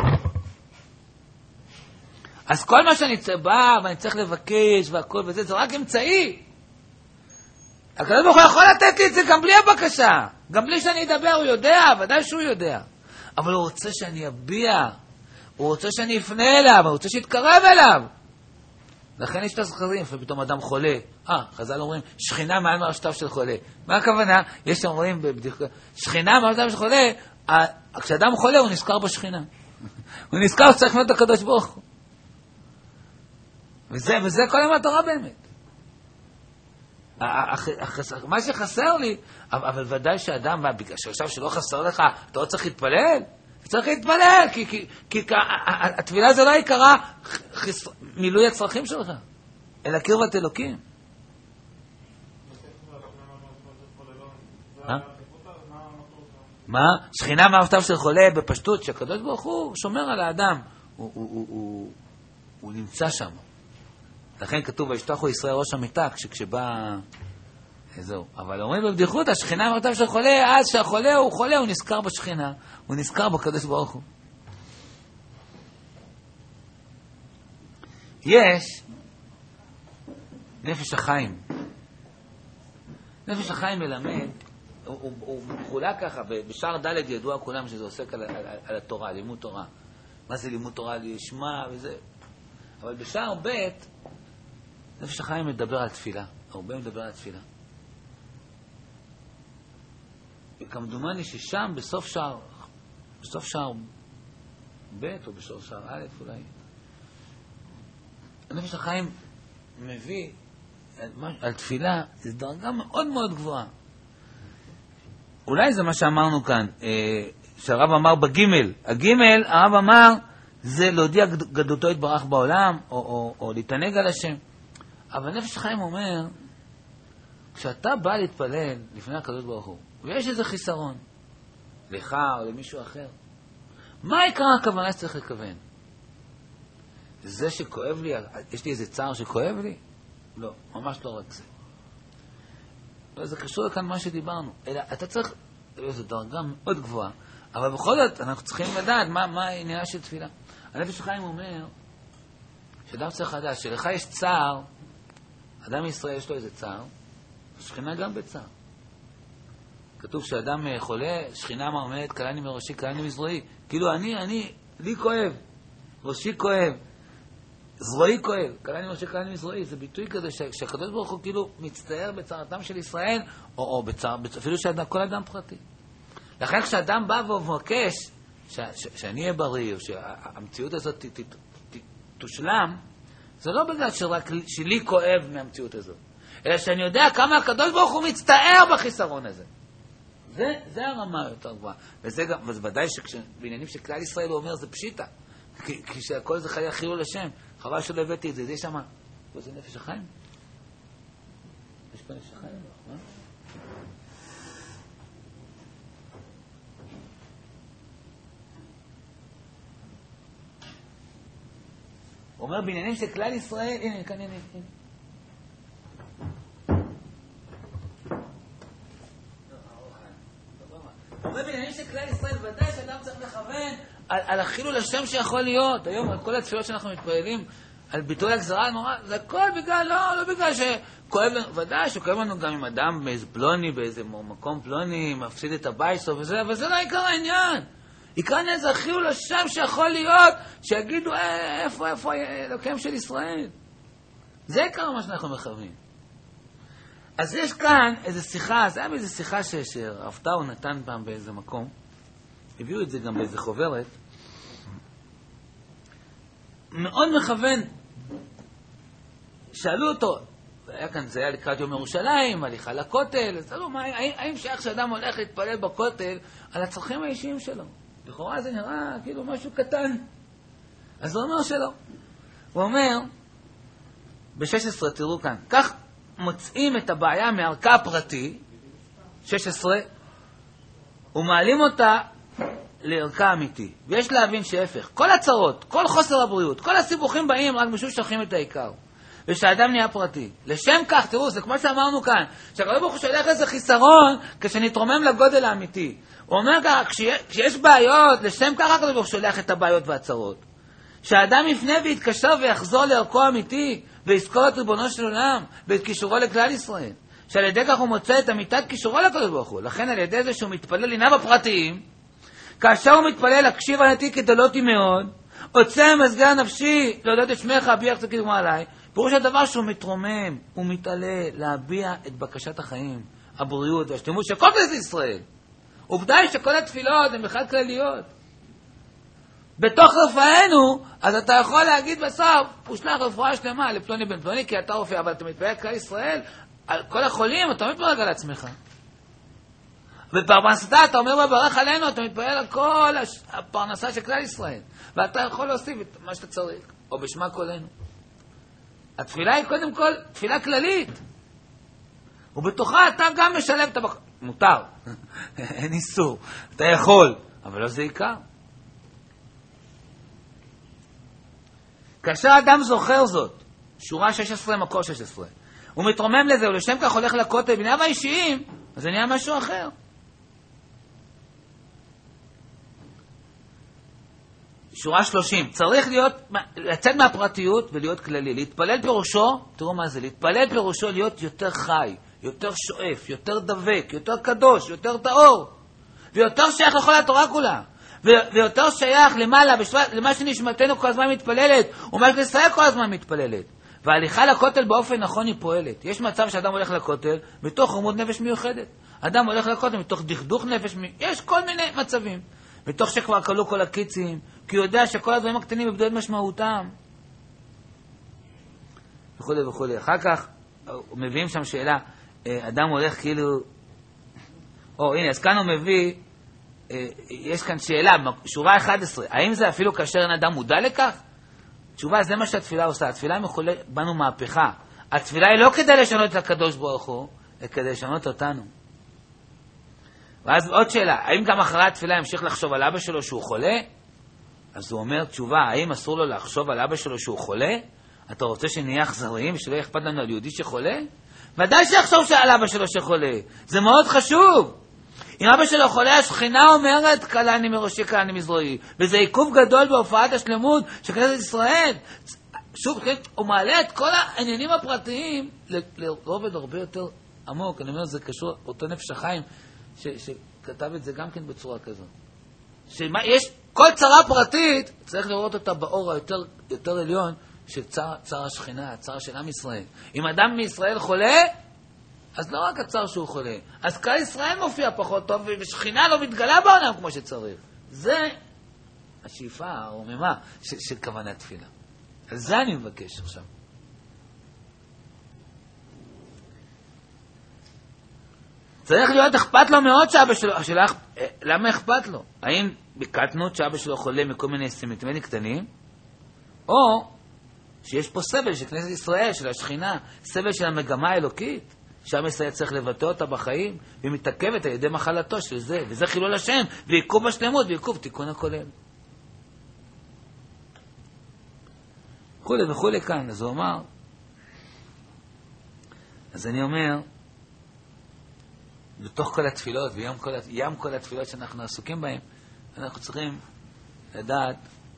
אז כל מה שאני בא ואני צריך לבקש והכל וזה, זה רק אמצעי. הקדוש ברוך הוא יכול לתת לי את זה גם בלי הבקשה, גם בלי שאני אדבר, הוא יודע, ודאי שהוא יודע. אבל הוא רוצה שאני אביע, הוא רוצה שאני אפנה אליו, הוא רוצה שיתקרב אליו. לכן יש את הזכרים, ופתאום אדם חולה. חז"ל אומרים, שכינה מעל מרשתיו של חולה. מה הכוונה? יש אומרים בבדיחה, שכינה מעל מרשתיו של חולה, כשאדם חולה הוא נזכר בשכינה. הוא נזכר שצריך לפנות לקדוש ברוך הוא. וזה כל המטרה באמת. מה שחסר לי, אבל ודאי שאדם, בגלל שעכשיו שלא חסר לך, אתה לא צריך להתפלל? צריך להתפלל, כי התפילה זה לא יקרה מילוי הצרכים שלך, אלא קרבת אלוקים. מה? שכינה מאבטיו של חולה בפשטות, שהקדוש ברוך הוא שומר על האדם, הוא נמצא שם. לכן כתוב, וישתחו ישראל ראש המיטה, כשבא... זהו. אבל אומרים בבדיחות, השכינה מרתיו של חולה, אז שהחולה הוא חולה, הוא נזכר בשכינה, הוא נזכר בקדוש ברוך הוא. יש נפש החיים. נפש החיים מלמד, הוא מחולק ככה, בשער ד' ידוע כולם שזה עוסק על התורה, לימוד תורה. מה זה לימוד תורה? לשמה וזה. אבל בשער ב' נפש החיים מדבר על תפילה. הרבה מדבר על תפילה. וכמדומני ששם בסוף שער ב' או בסוף שער א' אולי, הנפש החיים מביא על תפילה, זו דרגה מאוד מאוד גבוהה. אולי זה מה שאמרנו כאן, שהרב אמר בגימל. הגימל, הרב אמר, זה להודיע גדולתו יתברך בעולם, או להתענג על השם. אבל נפש החיים אומר, כשאתה בא להתפלל לפני הקדוש ברוך הוא, ויש איזה חיסרון, לך או למישהו אחר, מה עיקר הכוונה שצריך לכוון? זה שכואב לי, יש לי איזה צער שכואב לי? לא, ממש לא רק זה. לא, זה קשור לכאן מה שדיברנו. אלא אתה צריך, זו דרגה מאוד גבוהה, אבל בכל זאת אנחנו צריכים לדעת מה העניין של תפילה. הנפש החיים אומר, שאדם צריך לדעת, שלך יש צער, אדם מישראל יש לו איזה צער, השכינה גם בצער. כתוב שאדם חולה, שכינה אומרת, קלני מראשי, קלני מזרועי. כאילו לי כואב, ראשי כואב, זרועי כואב, קלני מראשי, קלני מזרועי. זה ביטוי כזה שהקדוש ברוך הוא כאילו מצטער בצערתם של ישראל, או בצער, אפילו כל אדם פרטי. לכן כשאדם בא ומבקש שאני אהיה בריא, או שהמציאות הזאת תושלם, זה לא בגלל שרק שלי כואב מהמציאות הזאת, אלא שאני יודע כמה הקדוש ברוך הוא מצטער בחיסרון הזה. זה הרמה יותר גבוהה. וזה ודאי שבעניינים שכלל ישראל הוא אומר, זה פשיטה. כי שהכל זה חיי חילול השם. חבל שלא הבאתי את זה. זה יש שם. זה נפש החיים? יש פה נפש החיים? מה? הוא אומר, בעניינים של כלל ישראל, הנה, כאן, הנה. הרבה בעניינים של כלל ישראל, ודאי שאדם צריך לכוון על החילול השם שיכול להיות. היום, על כל התפילות שאנחנו מתפללים, על ביטול הגזרה הנורא, זה הכל בגלל, לא בגלל שכואב לנו, ודאי שכואב לנו גם עם אדם באיזה פלוני, באיזה מקום פלוני, מפסיד את הבית שלו וזה, אבל זה לא עיקר העניין. עיקר העניין זה החילול השם שיכול להיות, שיגידו, איפה אלוקים של ישראל? זה עיקר מה שאנחנו מכוונים. אז יש כאן איזו שיחה, זה היה באיזו שיחה שרב טאו נתן פעם באיזה מקום, הביאו את זה גם באיזה חוברת, מאוד מכוון, שאלו אותו, היה כאן, זה היה לקראת יום ירושלים, הליכה לכותל, אז שאלו, האם שייך שאדם הולך להתפלל בכותל על הצרכים האישיים שלו? לכאורה זה נראה כאילו משהו קטן. אז הוא אומר שלא. הוא אומר, ב-16 תראו כאן, כך מוצאים את הבעיה מערכה הפרטי, 16, ומעלים אותה לערכה אמיתי. ויש להבין שהפך, כל הצרות, כל חוסר הבריאות, כל הסיבוכים באים רק משום שוכחים את העיקר. ושהאדם נהיה פרטי. לשם כך, תראו, זה כמו שאמרנו כאן, שהקדוש ברוך הוא שולח איזה חיסרון כשנתרומם לגודל האמיתי. הוא אומר ככה, כשיש בעיות, לשם כך הקדוש ברוך הוא שולח את הבעיות והצרות. שהאדם יפנה ויתקשר ויחזור לערכו האמיתי, ויזכור את ריבונו של עולם, ואת קישורו לכלל ישראל. שעל ידי כך הוא מוצא את אמיתת קישורו לקדוש ברוך הוא. לכן על ידי זה שהוא מתפלל עיניו הפרטיים, כאשר הוא מתפלל להקשיב ענתי כדלותי מאוד, עוצם מסגר נפשי, להודות את שמך, אביח צדיק מעלי, פירוש הדבר שהוא מתרומם, הוא מתעלה להביע את בקשת החיים, הבריאות והשלמות של כל כנסת ישראל. עובדה היא שכל התפילות הן בכלל כלליות. בתוך רפואנו, אז אתה יכול להגיד בסוף, הוא שלח רפואה שלמה לפלוני בן פלוני, כי אתה רופא, אבל אתה מתפלל כלל ישראל, על כל החולים, אתה מתפלל על עצמך. בפרנסתה, אתה אומר בברך עלינו, אתה מתפלל על כל הפרנסה של כלל ישראל. ואתה יכול להוסיף את מה שאתה צריך, או בשמה קולנו. התפילה היא קודם כל תפילה כללית. ובתוכה אתה גם משלב את מותר. אין איסור. אתה יכול, אבל לא זה עיקר. כאשר אדם זוכר זאת, שורה 16, מקור 16, הוא מתרומם לזה, ולשם כך הולך לכותל, בניו האישיים, אז זה נהיה משהו אחר. שורה 30, צריך לצאת מהפרטיות ולהיות כללי. להתפלל פירושו, תראו מה זה, להתפלל פירושו להיות יותר חי, יותר שואף, יותר דבק, יותר קדוש, יותר טהור, ויותר שייך לכל התורה כולה, ויותר שייך למעלה, למה שנשמתנו כל הזמן מתפללת, ומה שנישראל כל הזמן מתפללת. וההליכה לכותל באופן נכון היא פועלת. יש מצב שאדם הולך לכותל מתוך רומות נפש מיוחדת. אדם הולך לכותל מתוך דכדוך נפש, יש כל מיני מצבים. מתוך שכבר קלו כל הקיצים, כי הוא יודע שכל הדברים הקטנים יבדו את משמעותם. וכו' וכו'. אחר כך, מביאים שם שאלה, אדם הולך כאילו, הנה, אז כאן הוא מביא, יש כאן שאלה, שורה 11, האם זה אפילו כאשר אין אדם מודע לכך? תשובה, זה מה שהתפילה עושה. התפילה מחולל בנו מהפכה. התפילה היא לא כדי לשנות את הקדוש ברוך הוא, אלא כדי לשנות אותנו. ואז עוד שאלה, האם גם אחרי התפילה ימשיך לחשוב על אבא שלו שהוא חולה? אז הוא אומר, תשובה, האם אסור לו לחשוב על אבא שלו שהוא חולה? אתה רוצה שנהיה אכזריים ושלא יאכפת לנו על יהודי שחולה? ודאי שיחשוב על אבא שלו שחולה. זה מאוד חשוב. אם אבא שלו חולה, השכינה אומרת, קלני מראשי קלני מזרועי. וזה עיכוב גדול בהופעת השלמות של כנסת ישראל. שוב, הוא מעלה את כל העניינים הפרטיים לרובד הרבה יותר עמוק. אני אומר, זה קשור, אותו נפש החיים, שכתב את זה גם כן בצורה כזאת. שיש כל צרה פרטית, צריך לראות אותה באור היותר עליון של צר השכינה, צר של עם ישראל. אם אדם מישראל חולה, אז לא רק הצר שהוא חולה, אז כל ישראל מופיע פחות טוב, ושכינה לא מתגלה בעולם כמו שצריך. זה השאיפה, הרוממה של כוונת תפילה. על זה אני מבקש עכשיו. צריך להיות אכפת לו מאוד שאבא שלו, השאלה, למה אכפת לו? האם בקטנות שאבא שלו חולה מכל מיני סימפטומים קטנים, או שיש פה סבל של כנסת ישראל, של השכינה, סבל של המגמה האלוקית, שעם ישראל צריך לבטא אותה בחיים, והיא מתעכבת על ידי מחלתו של זה, וזה חילול השם, ועיכוב השלמות, ועיכוב תיקון הכולל. וכולי וכולי כאן, אז הוא אמר, אז אני אומר, בתוך כל התפילות, וים כל התפילות שאנחנו עסוקים בהן, אנחנו צריכים לדעת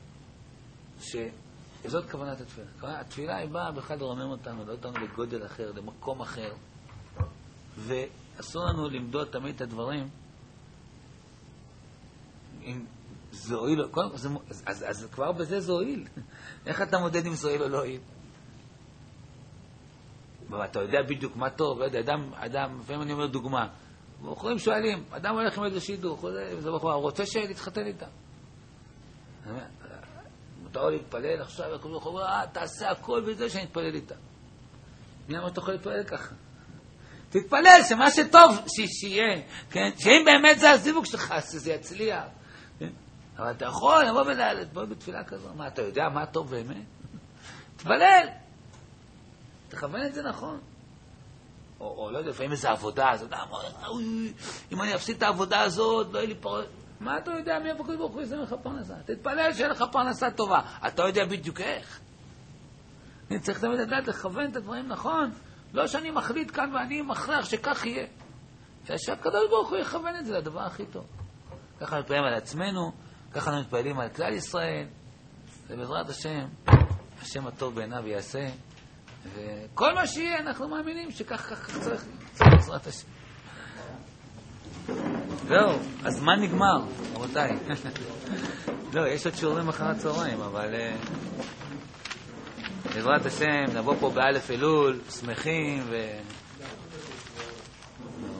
שזאת כוונת התפילה. התפילה היא באה בכלל לרומם אותנו, לא אותנו לגודל אחר, למקום אחר. ואסור לנו למדוד תמיד את הדברים אם זה הועיל, אז כבר בזה זה הועיל. איך אתה מודד אם זה הועיל או לא הועיל? אתה יודע בדיוק מה טוב, לא יודע, אדם, לפעמים אני אומר דוגמה, בחורים שואלים, אדם הולך עם איזה שידוך, הוא רוצה להתחתן איתה. מותר להתפלל עכשיו, תעשה הכל בזה שאני אתפלל איתה. למה אתה יכול להתפלל ככה? תתפלל שמה שטוב שיהיה, כן? שאם באמת זה הזיווג שלך, שזה יצליח. אבל אתה יכול לבוא ולהתפלל בתפילה כזו. מה, אתה יודע מה טוב באמת? תתפלל. תכוון את זה נכון. או לא יודע, לפעמים איזו עבודה, אז אם אני אפסיד את העבודה הזאת, לא יהיה לי פרנסה. מה אתה יודע מי הפקוד ברוך הוא יעשה לך פרנסה? תתפלל שיהיה לך פרנסה טובה. אתה יודע בדיוק איך. אני צריך תמיד לדעת לכוון את הדברים נכון. לא שאני מחליט כאן ואני מכריח שכך יהיה. שהקדוש ברוך הוא יכוון את זה לדבר הכי טוב. ככה נתפעלים על עצמנו, ככה אנחנו מתפעלים על כלל ישראל, ובעזרת השם, השם הטוב בעיניו יעשה, וכל מה שיהיה אנחנו מאמינים שכך צריך בעזרת השם. זהו, הזמן נגמר, רבותיי. לא, יש עוד שיעורים אחר הצהריים, אבל בעזרת השם נבוא פה באלף אלול, שמחים